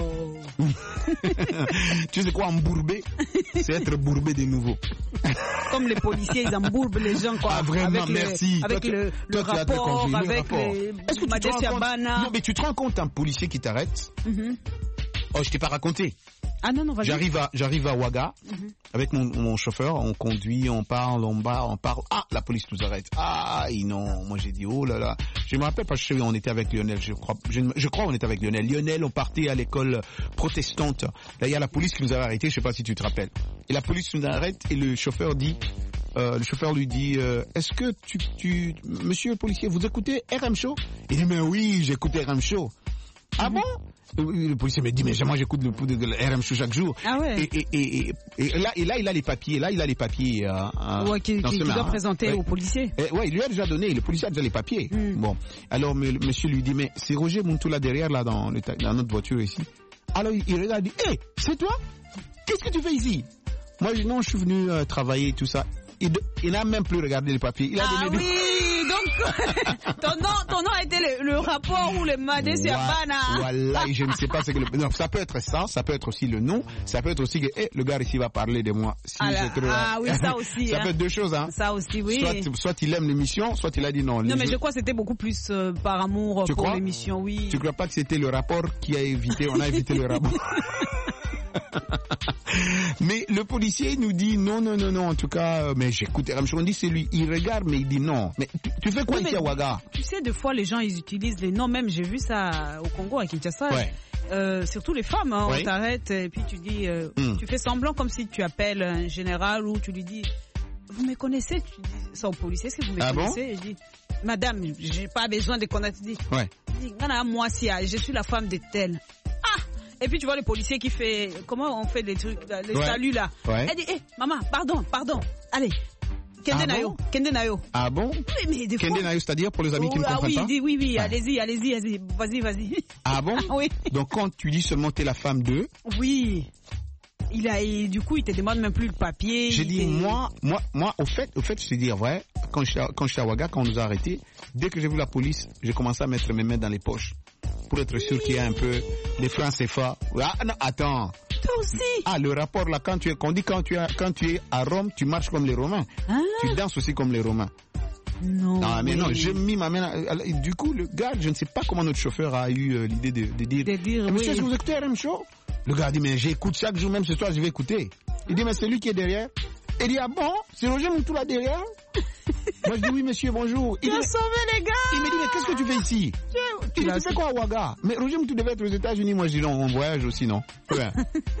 Tu sais quoi, embourbé? C'est être bourbé de nouveau. Comme les policiers, ils embourbent les gens, quoi. Ah, vraiment, avec merci. Le, avec toi, le, toi, le rapport, avec le rapport. les... Est-ce que tu te rends compte? Bana. Non, mais tu te rends compte, un policier qui t'arrête? Mm-hmm. Oh, je t'ai pas raconté. Ah non, non, vas-y. J'arrive à, j'arrive à Ouaga, mm-hmm. avec mon, mon chauffeur, on conduit, on parle, on parle, on parle. Ah, la police nous arrête. Ah, non, moi j'ai dit, oh là là. Je me rappelle parce que on était avec Lionel, je crois, je, je crois on était avec Lionel. Lionel, on partait à l'école protestante. Là, il y a la police qui nous avait arrêtés, je sais pas si tu te rappelles. Et la police nous arrête et le chauffeur dit, euh, le chauffeur lui dit, euh, est-ce que tu, tu, monsieur le policier, vous écoutez R M Show? Il dit, mais oui, j'écoute R M Show. Ah bon? Le policier me dit, mais moi j'écoute le, le, le R M Show chaque jour. Ah ouais. Et, et, et, et, et, là, et là, il a les papiers. Là, il a les papiers. Euh, ouais, qui, qui, qui doit présenter ouais. au policier. Et, ouais, il lui a déjà donné. Le policier a déjà les papiers. Mm. Bon. Alors, mais, le monsieur lui dit, mais c'est Roger Montou là derrière, là, dans, le, dans notre voiture ici. Alors, il, il regarde, il dit, hé, hey, c'est toi? Qu'est-ce que tu fais ici? Moi, je dis, non, je suis venu euh, travailler, tout ça. Il, il n'a même plus regardé les papiers. Il a ah donné oui, des... donc ton nom, ton nom a été le, le rapport ou le Madé Siabana. Voilà, et je ne sais pas ce que le... Non, ça peut être ça, ça peut être aussi le nom, ça peut être aussi que hey, le gars ici va parler de moi. Si ah, là, trop... ah oui, ça aussi. Ça hein. peut être deux choses, hein. Ça aussi, oui. Soit, soit il aime l'émission, soit il a dit non. Non, mais jeux... je crois que c'était beaucoup plus euh, par amour tu pour l'émission, oui. Tu crois pas que c'était le rapport qui a évité, on a évité le rapport? Mais le policier nous dit non, non, non, non, en tout cas, euh, mais j'écoute R M Show, on dit c'est lui, il regarde, mais il dit non. Mais tu, tu fais quoi oui, ici à Ouaga? Tu sais, des fois, les gens, ils utilisent les noms, même j'ai vu ça au Congo, à Kinshasa. Ouais. Euh, surtout les femmes, hein, ouais. On t'arrête et puis tu dis, euh, mm. tu fais semblant comme si tu appelles un général ou tu lui dis, vous me connaissez? Tu dis ça au policier, est-ce que vous me ah connaissez? Bon? Et je dis, madame, j'ai pas besoin de connaître. Tu dis, ouais. dis, moi, si, je suis la femme de telle. Ah! Et puis tu vois le policier qui fait, comment on fait les trucs, les ouais. saluts là. Ouais. Elle dit, hé, hey, maman, pardon, pardon, allez. Kende ah Nayo, bon? Kende Nayo. Ah bon? Oui, mais des Kende fois... Nayo, c'est-à-dire pour les amis oh, qui ne ah, comprennent oui, pas? Dit, oui, oui, ouais. allez-y, allez-y, allez-y, vas-y, vas-y. Ah bon? Oui. Donc quand tu dis seulement t'es la femme de? Oui. Il a, et du coup, il te demande même plus le papier. J'ai dit, moi, moi, moi, au fait, au fait, je te dis vrai, quand je suis à Ouaga, quand on nous a arrêtés, dès que j'ai vu la police, j'ai commencé à mettre mes mains dans les poches. Pour être sûr qu'il y a un peu les francs C F A. Ah non, attends. Toi aussi. Ah, le rapport là, quand tu es, qu'on dit quand tu es, quand tu es à Rome, tu marches comme les Romains. Ah. Tu danses aussi comme les Romains. Non. Non, mais oui. non, j'ai mis ma main. Du coup, le gars, je ne sais pas comment notre chauffeur a eu euh, l'idée de, de dire. De dire eh, monsieur, oui. je vous écoute R M Show. Le gars dit, mais j'écoute chaque jour, même ce soir, je vais écouter. Il dit, mais c'est lui qui est derrière. Il dit, ah bon, c'est Roger Montou là derrière. Moi, je dis, oui, monsieur, bonjour. Il a sauvé les gars. Il me dit, mais qu'est-ce que tu fais ici? Tu dis, tu fais quoi à Ouaga? Mais Roger Montou devait être aux États-Unis. Moi, je dis, non, on voyage aussi, non? Ouais.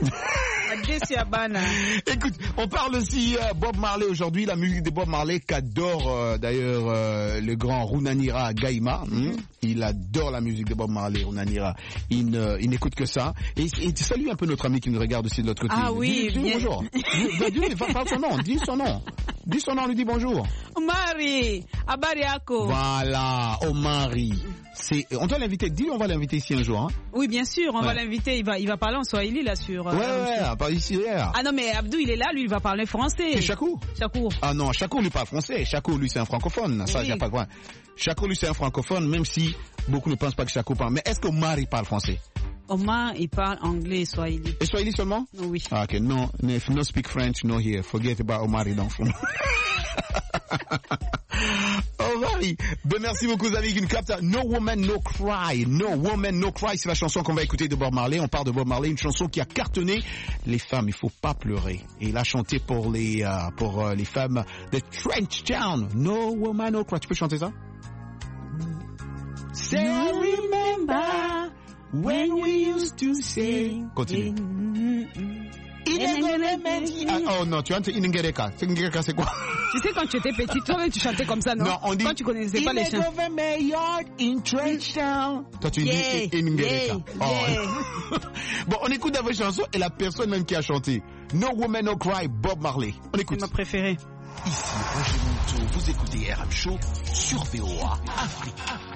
Écoute, on parle aussi euh, Bob Marley aujourd'hui, la musique de Bob Marley qu'adore euh, d'ailleurs euh, le grand Runanira Gaima. Hein? Il adore la musique de Bob Marley, Runanira. Il, euh, il n'écoute que ça. Et, et tu salues un peu notre ami qui nous regarde aussi de l'autre côté. Ah oui, dis, dis, bonjour. Dis, dis, parle son nom, dis son nom. Dis son nom, lui dis bonjour. Omari, Abariako. Voilà, Omari. C'est, on doit l'inviter. Dis, on va l'inviter ici un jour. Hein. Oui, bien sûr, on ouais. va l'inviter. Il va, il va parler en swahili là sur. Ouais, euh, ouais, sur... pas ici hier. Ah non, mais Abdou, il est là, lui, il va parler français. C'est Chakou. Chakou. Ah non, Chakou lui parle français. Chakou lui c'est un francophone. Ça, oui. Y a pas de problème. Chakou lui c'est un francophone, même si beaucoup ne pensent pas que Chakou parle. Mais est-ce qu'Omar il parle français? Omar, il parle anglais et swahili. Et swahili seulement? Oui. Ah, ok, no, if no speak French, no here. Forget about Omar, don't from. Omari, ben merci beaucoup, amis qui nous captent. No Woman, No Cry. No Woman, No Cry, c'est la chanson qu'on va écouter de Bob Marley. On parle de Bob Marley, une chanson qui a cartonné. Les femmes, il faut pas pleurer. Et il a chanté pour les, euh, pour euh, les femmes de Trench Town. No Woman, No Cry. Tu peux chanter ça? Say, I remember when we used to sing. Continue. Ah, oh non, tu vois, c'est Inengereka. Inengereka, c'est quoi? Tu sais, quand tu étais petit, toi-même, tu chantais comme ça, non? Non, on dit. Quand tu connaissais pas les chants. Toi, tu yeah, dis Inengereka. Yeah, oh. yeah. Bon, on écoute la chanson et la personne même qui a chanté. No Woman, No Cry, Bob Marley. On écoute. C'est ma préférée. Ici, Roger Montou, vous écoutez R M Show sur V O A Afrique.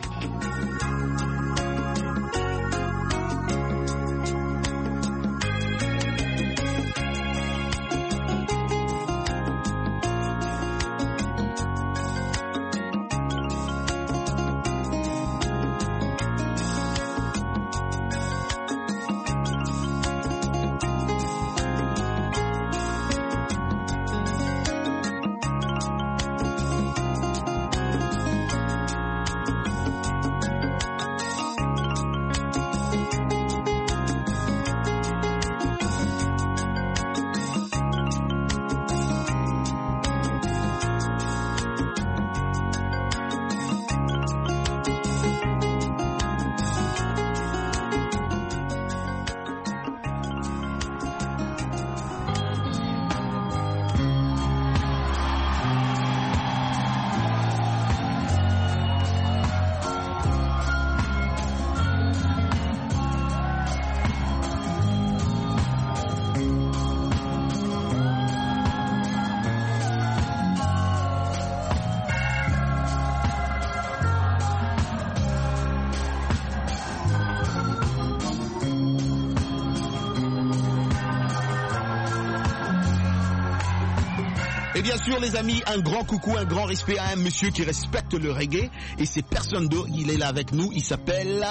Et bien sûr, les amis, un grand coucou, un grand respect à un monsieur qui respecte le reggae. Et c'est personne d'autre, il est là avec nous, il s'appelle...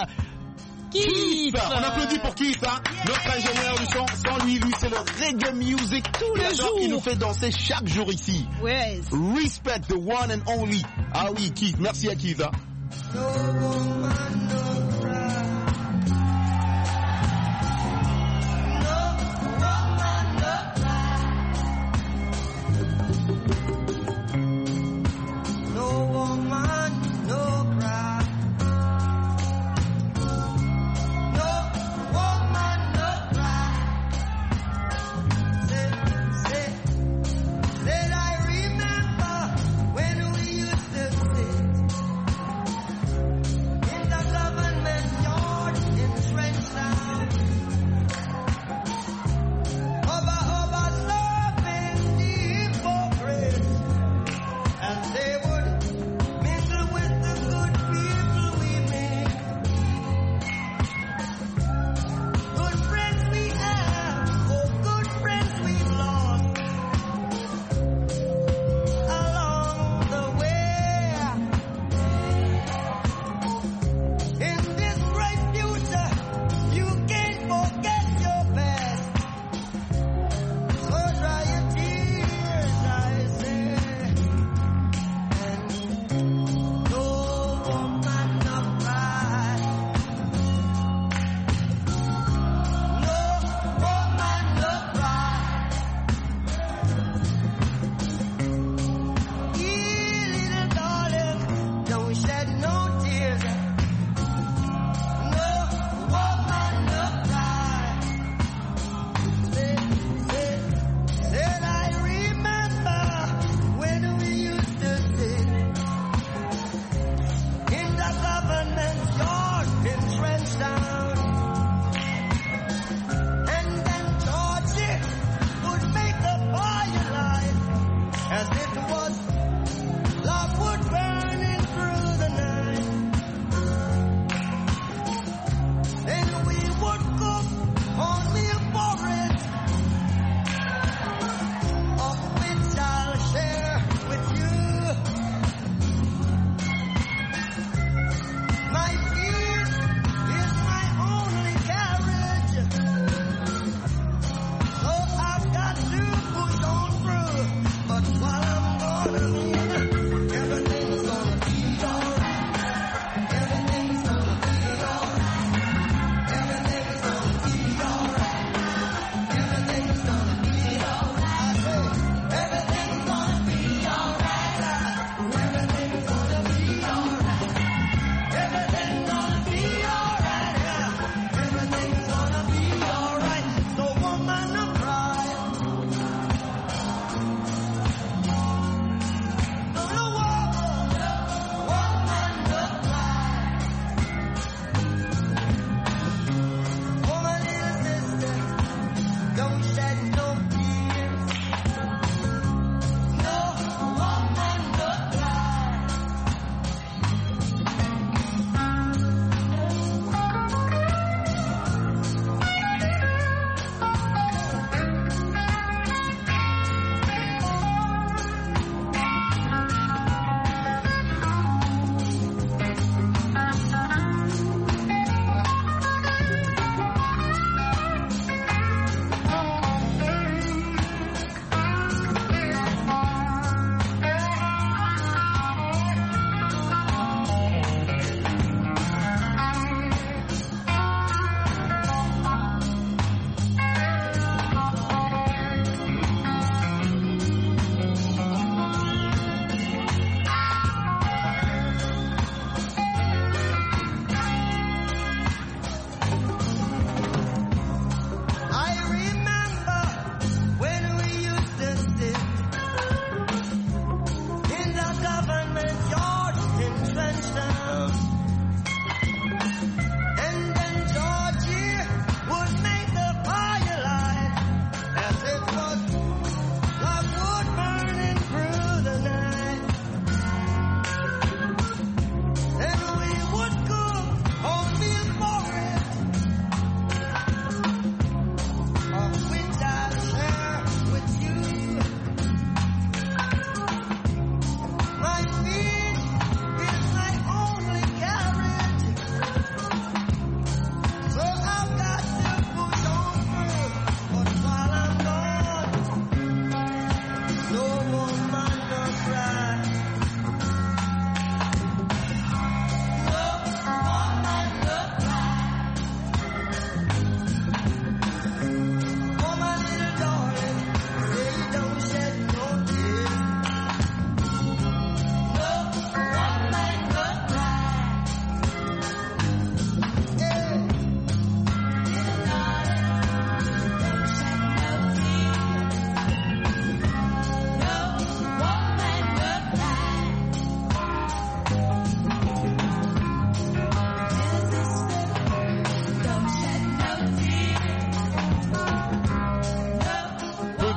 Keith. On applaudit pour Keith, hein, notre ingénieur du son. Sans lui, lui, c'est le reggae music. Tous les jours. Il nous fait danser chaque jour ici. Ouais. Respect the one and only. Ah oui, Keith, merci à Keith, hein. No woman, no cry. In the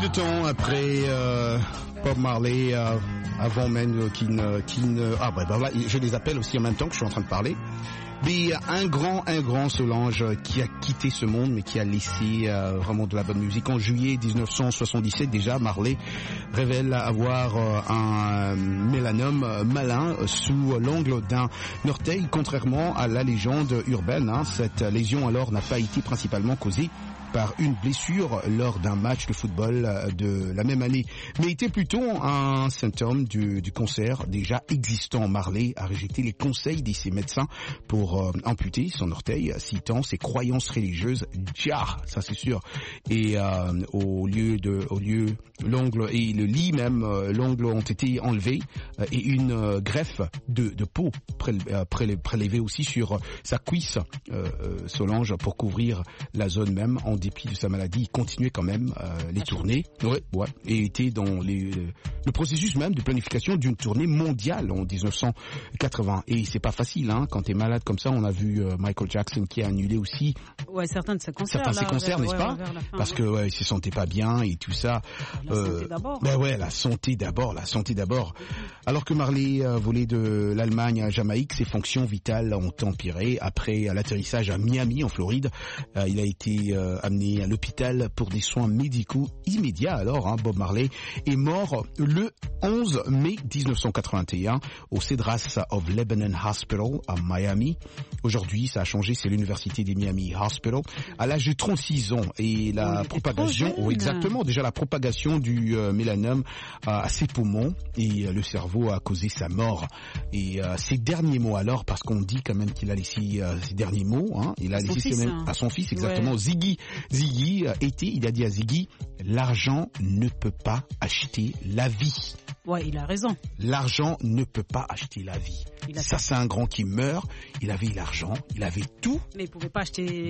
de temps après euh, Bob Marley, euh, avant même qui ne, qui ne... Ah bah, bah là, je les appelle aussi en même temps que je suis en train de parler. Mais un grand, un grand Solange qui a quitté ce monde, mais qui a laissé euh, vraiment de la bonne musique. En juillet dix-neuf cent soixante-dix-sept, déjà, Marley révèle avoir euh, un mélanome malin sous l'angle d'un orteil, contrairement à la légende urbaine. Hein. Cette lésion, alors, n'a pas été principalement causée par une blessure lors d'un match de football de la même année, mais était plutôt un symptôme du, du cancer déjà existant. Marley a rejeté les conseils de ses médecins pour euh, amputer son orteil, citant ses croyances religieuses. Jah, ça c'est sûr. Et euh, au lieu de, au lieu l'ongle et le lit même, euh, l'ongle ont été enlevés euh, et une euh, greffe de, de peau prélevée, euh, prélevée aussi sur sa cuisse, euh, euh, Solange, pour couvrir la zone même. En dépit de sa maladie, il continuait quand même euh, les tournées, ouais, ouais, et était dans les, le, le processus même de planification d'une tournée mondiale en dix-neuf cent quatre-vingts. Et c'est pas facile, hein, quand t'es malade comme ça. On a vu euh, Michael Jackson qui a annulé aussi ouais, certains de ses concerts, certains de ses concerts, vers, n'est-ce ouais, pas vers la fin, parce ouais. que ouais, il se sentait pas bien et tout ça. La euh, santé d'abord. Ben ouais, la santé d'abord, la santé d'abord. Alors que Marley euh, volait de l'Allemagne à Jamaïque, ses fonctions vitales ont empiré après l'atterrissage à Miami en Floride. Euh, il a été euh, amené à l'hôpital pour des soins médicaux immédiats. Alors, hein, Bob Marley est mort le onze mai dix-neuf cent quatre-vingt-un au Cedars of Lebanon Hospital à Miami. Aujourd'hui, ça a changé, c'est l'université des Miami Hospital. À l'âge de trente-six ans et la oh, propagation, oh, exactement, déjà la propagation du euh, mélanome euh, à ses poumons et euh, le cerveau a causé sa mort. Et euh, ses derniers mots alors, parce qu'on dit quand même qu'il a laissé euh, ses derniers mots, hein, il a son laissé fils, ses hein. mêmes, à son fils exactement, ouais. Ziggy. Ziggy euh, était, il a dit à Ziggy, l'argent ne peut pas acheter la vie. Ouais, il a raison. L'argent ne peut pas acheter la vie. Ça, c'est un grand qui meurt. Il avait l'argent, il avait tout. Mais il pouvait pas acheter...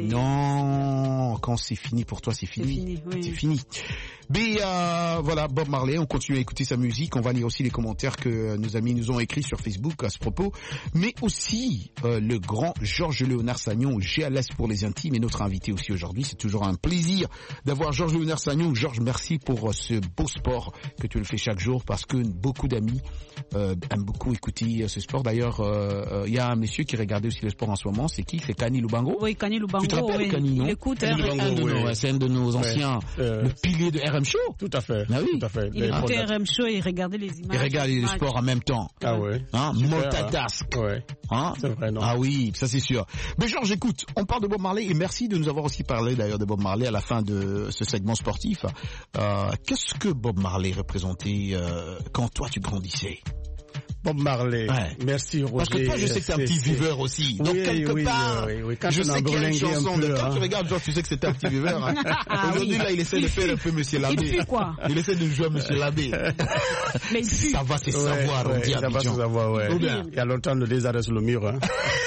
Non, quand c'est fini pour toi, c'est fini. C'est fini, oui. C'est fini. Mais euh, voilà, Bob Marley, on continue à écouter sa musique. On va lire aussi les commentaires que nos amis nous ont écrits sur Facebook à ce propos. Mais aussi euh, le grand Georges Léonard Sagnon, G L S pour les intimes, est notre invité aussi aujourd'hui. C'est toujours un plaisir d'avoir Georges Léonard Sagnon. Georges, merci pour ce beau sport que tu le fais chaque jour, parce que beaucoup d'amis euh, aiment beaucoup écouter ce sport. D'ailleurs, il euh, y a un monsieur qui regardait aussi le sport en ce moment. C'est qui? C'est Kani Lubango. Oui, Kani Lubango. Tu te rappelles, oui. Kani, non? Il écoute, Kani hein, Lubango, oui. Ouais, c'est un de nos anciens, ouais. euh, le pilier de R M Show. Tout à fait. Ah oui. Tout à fait. Il écoutait R M Show et il regardait les images. Il regardait le sport en même temps. Ah ouais. Hein, multitask. Hein. Ouais. Hein? C'est vrai, non? Ah oui, ça c'est sûr. Mais Georges, écoute, on parle de Bob Marley et merci de nous avoir aussi parlé d'ailleurs de Bob Marley à la fin de ce segment sportif. Euh, qu'est-ce que Bob Marley représentait euh, quand toi tu grandissais? Bob Marley. Ouais. Merci Roger. Parce que toi, je sais que c'est un petit viveur aussi. Donc oui, quelque oui, part, oui, oui. Quand je sais qu'il y a une chanson. Un peu, de... Quand hein. tu regardes, Georges, tu sais que c'est un petit viveur. Hein. Ah, aujourd'hui, oui. là, il essaie il de faire un peu Monsieur Labbé. Il fuit quoi? Il essaie de jouer à Monsieur Labbé. Mais il fuit. Ça va, c'est ouais, savoir, ouais, on dit ça va se Abidjan. savoir, ouais. Bien. Il y a longtemps, le désarrêt sur le mur. Hein.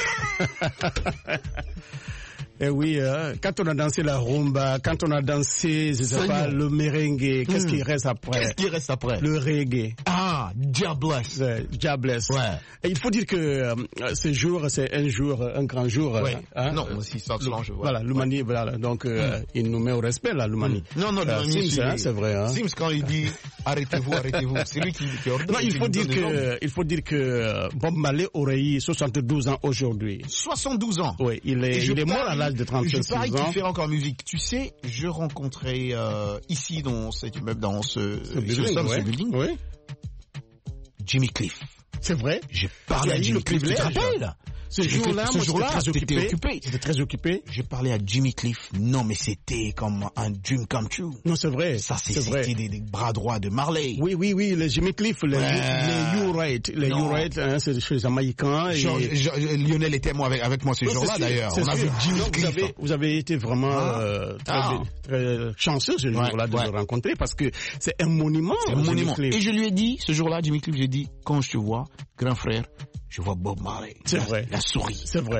Et oui, hein, quand on a dansé la rumba, quand on a dansé, je sais pas, le merengue, qu'est-ce mmh. qui reste après? Qu'est-ce qui reste après? Le reggae. Ah, Jobless. Ouais, Jobless. Ouais. Et il faut dire que euh, ce jour, c'est un jour, un grand jour. Ouais. Hein, non, aussi, ça change. Voilà, l'Oumani, ouais. Voilà. Donc, euh, mmh. il nous met au respect, là, l'Oumani. Mmh. Non, non, euh, Sims, Sims, hein, c'est vrai. Hein. Sims, quand il dit arrêtez-vous, arrêtez-vous, c'est lui qui, qui ordonne. Non, il faut dire que, il faut dire que Bob Marley aurait eu soixante-douze ans aujourd'hui. soixante-douze ans? Oui, il est, il est mort à l'âge de trente-six ans. Qui fait encore musique. Tu sais, je rencontrais euh, ici dans cet immeuble, dans ce, ce building, ce, ouais. ce building oui. Jimmy Cliff. C'est vrai? J'ai parlé à Jimmy Cliff. Tu te rappelles? Ce jour-là, ce jour-là, très occupé. occupé. J'étais très occupé. J'ai parlé à Jimmy Cliff. Non, mais c'était comme un dream come true. Non, c'est vrai. Ça, c'est, c'était des, des bras droits de Marley. Oui, oui, oui, les Jimmy Cliff, les, ouais. les You Right, les You Right, hein, c'est des Jamaïcains. Et... Genre, je, Lionel était moi avec, avec moi ce non, jour-là, sûr, d'ailleurs. On a vu Jimmy non, Cliff. Vous avez, vous avez été vraiment ah. euh, très, ah. très chanceux ce jour-là ouais, de ouais. le rencontrer parce que c'est un monument. C'est un monument. Cliff. Et je lui ai dit, ce jour-là, Jimmy Cliff, j'ai dit, quand je te vois, grand frère, je vois Bob Marley. C'est la, vrai. La souris. C'est vrai.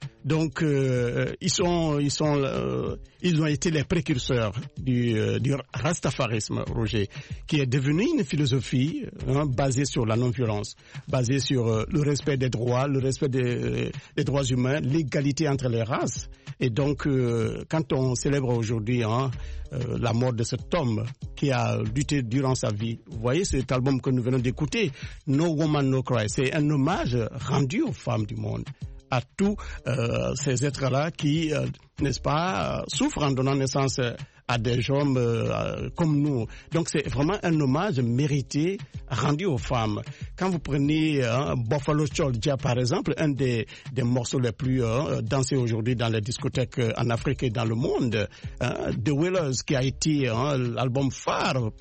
Donc euh, ils sont, ils sont, euh, ils ont été les précurseurs du, euh, du rastafarisme, Roger, qui est devenu une philosophie hein, basée sur la non-violence, basée sur euh, le respect des droits, le respect des, euh, des droits humains, l'égalité entre les races. Et donc, euh, quand on célèbre aujourd'hui hein, euh, la mort de cet homme qui a lutté durant sa vie, vous voyez cet album que nous venons d'écouter, No Woman No Cry, c'est un hommage rendu aux femmes du monde, à tous euh, ces êtres-là qui, euh, n'est-ce pas, euh, souffrent en donnant naissance euh, à des hommes euh, comme nous. Donc c'est vraiment un hommage mérité rendu aux femmes. Quand vous prenez euh, Buffalo Soldier par exemple, un des, des morceaux les plus euh, dansés aujourd'hui dans les discothèques euh, en Afrique et dans le monde, euh, The Wailers qui a été euh, l'album phare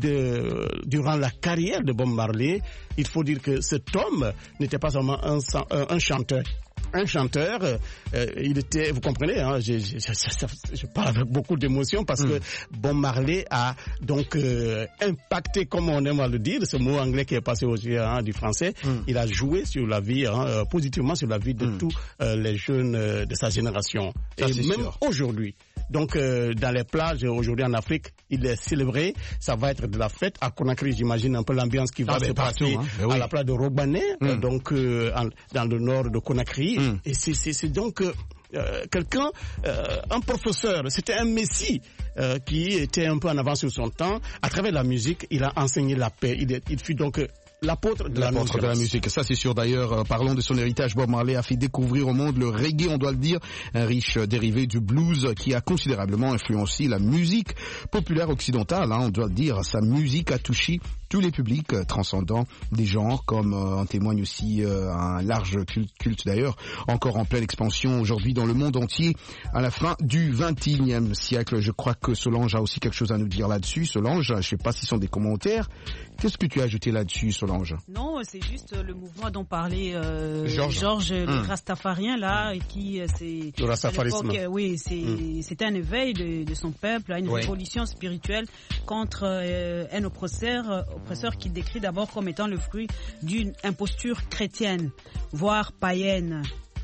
de, durant la carrière de Bob Marley, il faut dire que cet homme n'était pas seulement un, un, un chanteur. Un chanteur, euh, il était, vous comprenez, hein, je, je, je, je parle avec beaucoup d'émotion parce mm. que Bob Marley a donc euh, impacté, comme on aime à le dire, ce mot anglais qui est passé aussi hein, du français, mm. il a joué sur la vie, hein, positivement sur la vie de mm. tous euh, les jeunes euh, de sa génération. Ça, et même sûr. Aujourd'hui. Donc euh, dans les plages aujourd'hui en Afrique, il est célébré, ça va être de la fête. À Conakry, j'imagine un peu l'ambiance qui va ah, se passer hein. à oui. la plage de Robané, mm. euh, donc euh, en, dans le nord de Conakry. Mm. Et c'est, c'est, c'est donc euh, quelqu'un, euh, un professeur, c'était un messie euh, qui était un peu en avance sur son temps. À travers la musique, il a enseigné la paix. Il, est, il fut donc euh, l'apôtre de, l'apôtre de la musique. Ça, c'est sûr. D'ailleurs, euh, parlons de son héritage. Bob Marley a fait découvrir au monde le reggae, on doit le dire, un riche dérivé du blues qui a considérablement influencé la musique populaire occidentale. Hein, on doit le dire. Sa musique a touché tous les publics, euh, transcendant des genres, comme euh, en témoigne aussi euh, un large culte, culte d'ailleurs, encore en pleine expansion aujourd'hui dans le monde entier à la fin du vingt et unième siècle. Je crois que Solange a aussi quelque chose à nous dire là-dessus. Solange, je ne sais pas si ce sont des commentaires. Qu'est-ce que tu as ajouté là-dessus, Solange? Non, c'est juste le mouvement dont parlait euh, Georges, Georges hum. le Rastafarien là, qui c'est le rastafarisme. Oui, c'est hum. c'était un éveil de, de son peuple, une oui. révolution spirituelle contre euh, un oppresseur, oppresseur qui décrit d'abord comme étant le fruit d'une imposture chrétienne, voire païenne,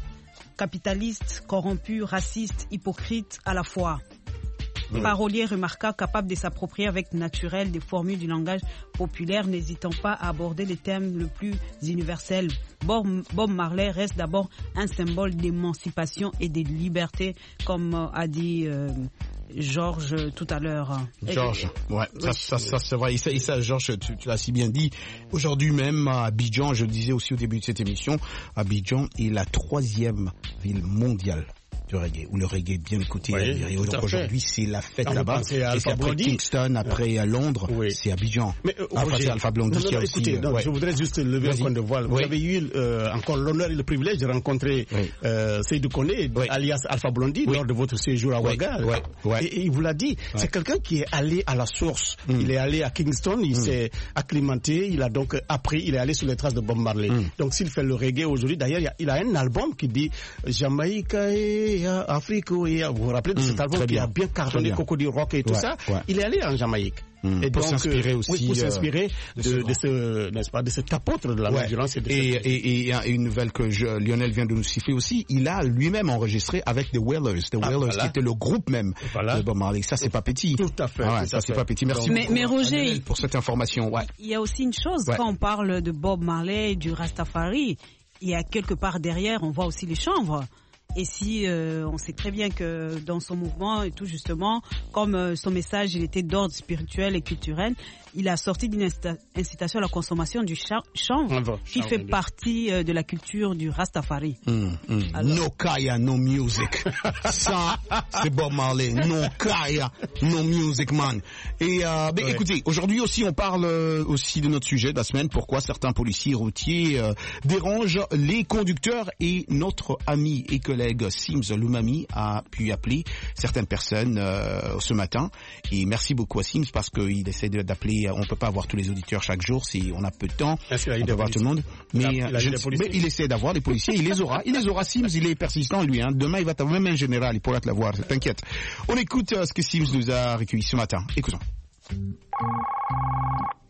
capitaliste, corrompu, raciste, hypocrite à la fois. Oui. Parolier remarquable, capable de s'approprier avec naturel des formules du langage populaire, n'hésitant pas à aborder les thèmes le plus universels. Bob, Bob Marley reste d'abord un symbole d'émancipation et de liberté, comme euh, a dit euh, Georges tout à l'heure. Georges, ouais, oui. ça, ça, ça c'est vrai. Et ça, et ça Georges, tu, tu l'as si bien dit. Aujourd'hui même, à Abidjan, je le disais aussi au début de cette émission, Abidjan est la troisième ville mondiale du reggae, où le reggae est bien écouté. Oui, donc aujourd'hui, c'est la fête ah, là-bas. C'est après Kingston, après à Londres, oui. c'est Abidjan. Mais euh, enfin, c'est Alpha Blondy qui a aussi. Écoutez, non, ouais. Je voudrais juste lever un point de voile. Vous oui. avez eu euh, encore l'honneur et le privilège de rencontrer oui. euh, Seydou Koné, oui. alias Alpha Blondy, oui. lors de votre séjour à Ouaga. Oui. Oui. Et, et il vous l'a dit, oui. c'est quelqu'un qui est allé à la source. Mm. Il est allé à Kingston, il mm. s'est acclimaté, il a donc appris, il est allé sur les traces de Bob Marley. Mm. Donc s'il fait le reggae aujourd'hui, d'ailleurs, il, il a un album qui dit Jamaïque et Afrique. Vous vous rappelez de cet album mmh, qui a bien cartonné, Cocody Rock et tout ouais, ça. Ouais. Il est allé en Jamaïque. Mmh, et pour donc, s'inspirer aussi. Oui, pour s'inspirer euh, de, de, de ce, n'est-ce pas, de cet apôtre de la ouais. violence. Et, de et, et, et une nouvelle que je, Lionel vient de nous siffler aussi, il a lui-même enregistré avec The Wailers, The ah, Wailers voilà. qui était le groupe même voilà. de Bob Marley. Ça, c'est pas petit. Tout à fait. Ah, tout ça, à c'est fait. pas petit. Merci mais, beaucoup mais Roger, pour cette information. Ouais. Il y a aussi une chose, ouais. quand on parle de Bob Marley, du Rastafari, il y a quelque part derrière, on voit aussi les chanvres. Et si euh, on sait très bien que dans son mouvement et tout justement, comme euh, son message il était d'ordre spirituel et culturel, il a sorti d'une incitation à la consommation du chanvre qui fait bien. partie euh, de la culture du Rastafari. Mm, mm. Alors... No kaya, no music. Ça, c'est Bob Marley. No kaya, no music, man. Et euh, ben, ouais. écoutez, aujourd'hui aussi on parle euh, aussi de notre sujet de la semaine. Pourquoi certains policiers routiers euh, dérangent les conducteurs, et notre ami et collègue Sims Lumami a pu appeler certaines personnes euh, ce matin. Et merci beaucoup à Sims parce qu'il essaie d'appeler. On ne peut pas avoir tous les auditeurs chaque jour si on a peu de temps. On peut avoir tout le monde. Mais, il, a, il, a je, mais il essaie d'avoir des policiers. Il les aura. Il les aura. Sims, il est persistant lui. Hein. Demain, il va t'avoir même un général. Il pourra te l'avoir. T'inquiète. On écoute euh, ce que Sims nous a recueilli ce matin. Écoutons.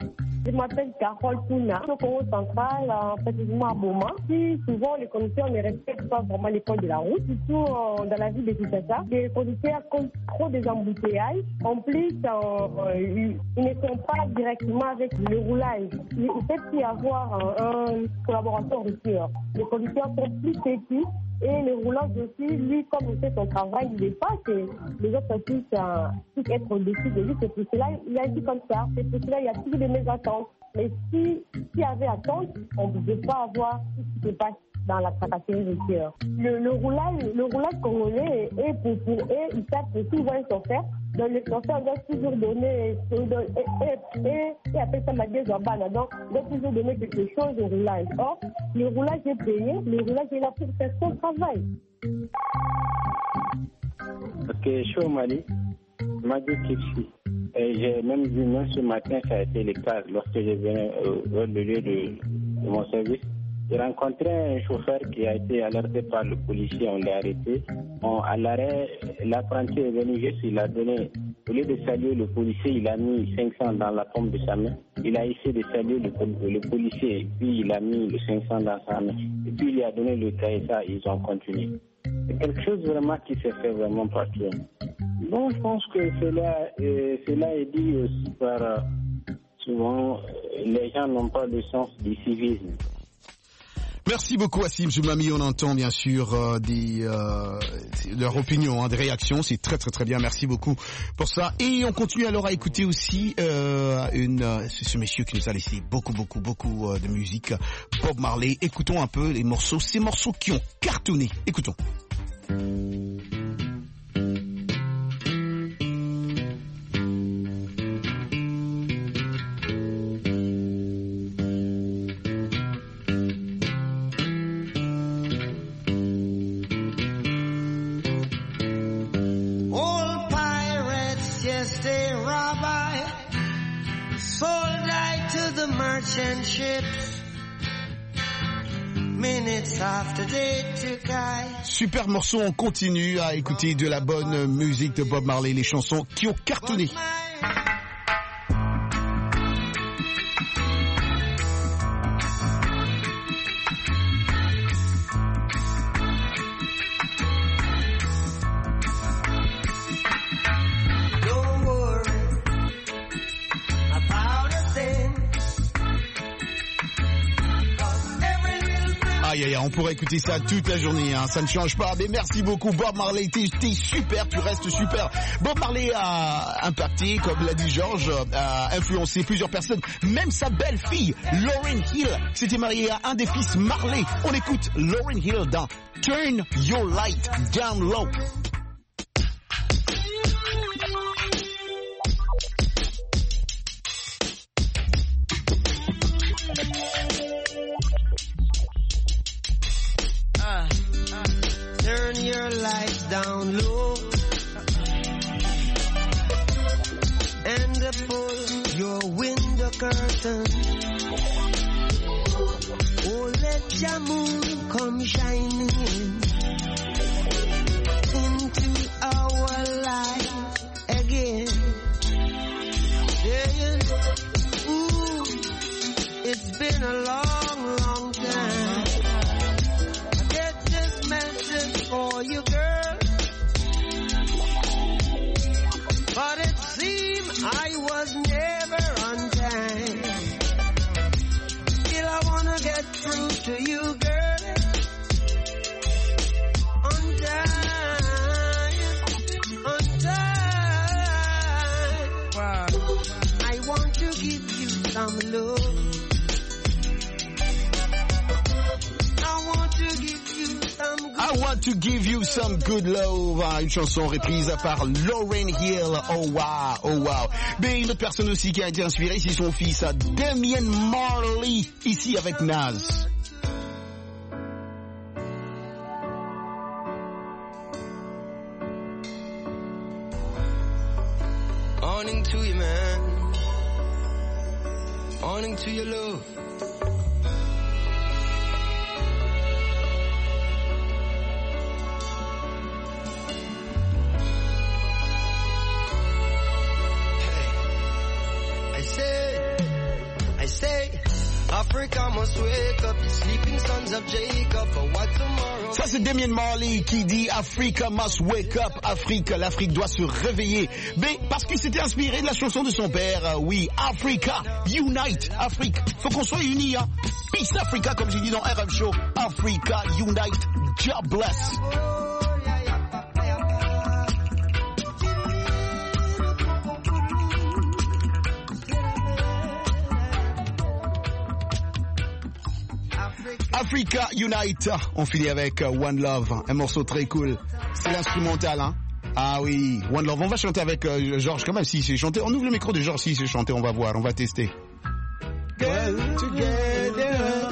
Je m'appelle Carole Pouna. Au Congo central, précisément à Boma. Si souvent les conducteurs ne respectent pas vraiment les codes de la route, surtout euh, dans la ville de Kinshasa, les conducteurs causent trop des embouteillages. En plus, euh, ils, ils ne sont pas directement avec le roulage. Il peut y avoir un, un collaborateur routier. Les conducteurs sont plus petits. Et le roulant aussi, lui, comme il fait son travail, il n'est pas que les autres puissent, euh, puissent être au-dessus de lui. C'est pour cela qu'il a dit comme ça. C'est pour cela qu'il y a toujours des mésattentes. Mais si, s'il y avait attente, on ne pouvait pas avoir ce qui se passe dans la tracasserie routière. Le, le roulage, le roulage congolais est pour, pour eux, ils savent que s'ils vont être offerts, donc le chauffeur doit toujours donner, et, et, et, et appelle ça ma désobana, donc doit toujours donner quelque chose au roulage. Or, le roulage est payé, le roulage est là pour faire son travail. Ok, je suis au Mali, Madi Kipsi. Et j'ai même vu, même ce matin, ça a été le cas lorsque je venais au lieu de, de mon service. J'ai rencontré un chauffeur qui a été alerté par le policier, on l'a arrêté. On, à l'arrêt, l'apprenti est venu juste, il a donné, au lieu de saluer le policier, il a mis cinq cents dans la paume de sa main. Il a essayé de saluer le, le policier, et puis il a mis le cinq cents dans sa main. Et puis il a donné le cahier, ça, ils ont continué. C'est quelque chose vraiment qui s'est fait vraiment partout. Bon, je pense que cela, euh, cela est dit aussi par, euh, souvent, euh, les gens n'ont pas le sens du civisme. Merci beaucoup Assim Zoumami, on entend bien sûr euh, des, euh, leur opinion, hein, des réactions, c'est très très très bien, merci beaucoup pour ça. Et on continue alors à écouter aussi euh, une, euh, ce monsieur qui nous a laissé beaucoup beaucoup beaucoup euh, de musique, Bob Marley. Écoutons un peu les morceaux, ces morceaux qui ont cartonné, écoutons. Super morceau, on continue à écouter de la bonne musique de Bob Marley, les chansons qui ont cartonné. Aïe, aïe, on pourrait écouter ça toute la journée, hein. Ça ne change pas. Mais merci beaucoup, Bob Marley, t'es, t'es super, tu restes super. Bob Marley a impacté, comme l'a dit Georges, a influencé plusieurs personnes, même sa belle-fille, Lauryn Hill, qui s'était mariée à un des fils Marley. On écoute Lauryn Hill dans Turn Your Light Down Low. Turn your lights down low and pull your window curtain. Oh, let your moon come shining into our life again. Yeah, ooh, it's been a long, long time. For you, girl, but it seemed I was never on time. Still I wanna get through to you, girl, on time, on time. Wow. I want to give you some love. I want to give you some good I want to give you some good love. Ah, une chanson reprise par Lauryn Hill. Oh wow, oh wow. Mais une autre personne aussi qui a été inspirée, c'est son fils, Damian Marley, ici avec Nas. Morning to you, man. Morning to your love. Africa must wake up, the sleeping sons of Jacob, for what tomorrow. Ça c'est Damien Marley qui dit Africa must wake up. Afrique, l'Afrique doit se réveiller. Mais parce qu'il s'était inspiré de la chanson de son père, oui, Africa, unite, Afrique. Faut qu'on soit unis, hein. Peace Africa, comme j'ai dit dans R M Show. Africa, unite, God bless. Africa Unite, on finit avec One Love, un morceau très cool. C'est l'instrumental, hein. Ah oui, One Love. On va chanter avec euh, Georges, quand même, s'il sait chanter. On ouvre le micro de Georges, s'il sait chanter, on va voir, on va tester. Get together,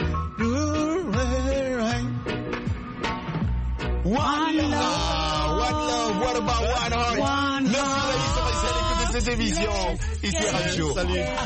One love, one love, what about one heart? One Merci, ladies and gentlemen, cette émission. Ici, R M Show. Salut.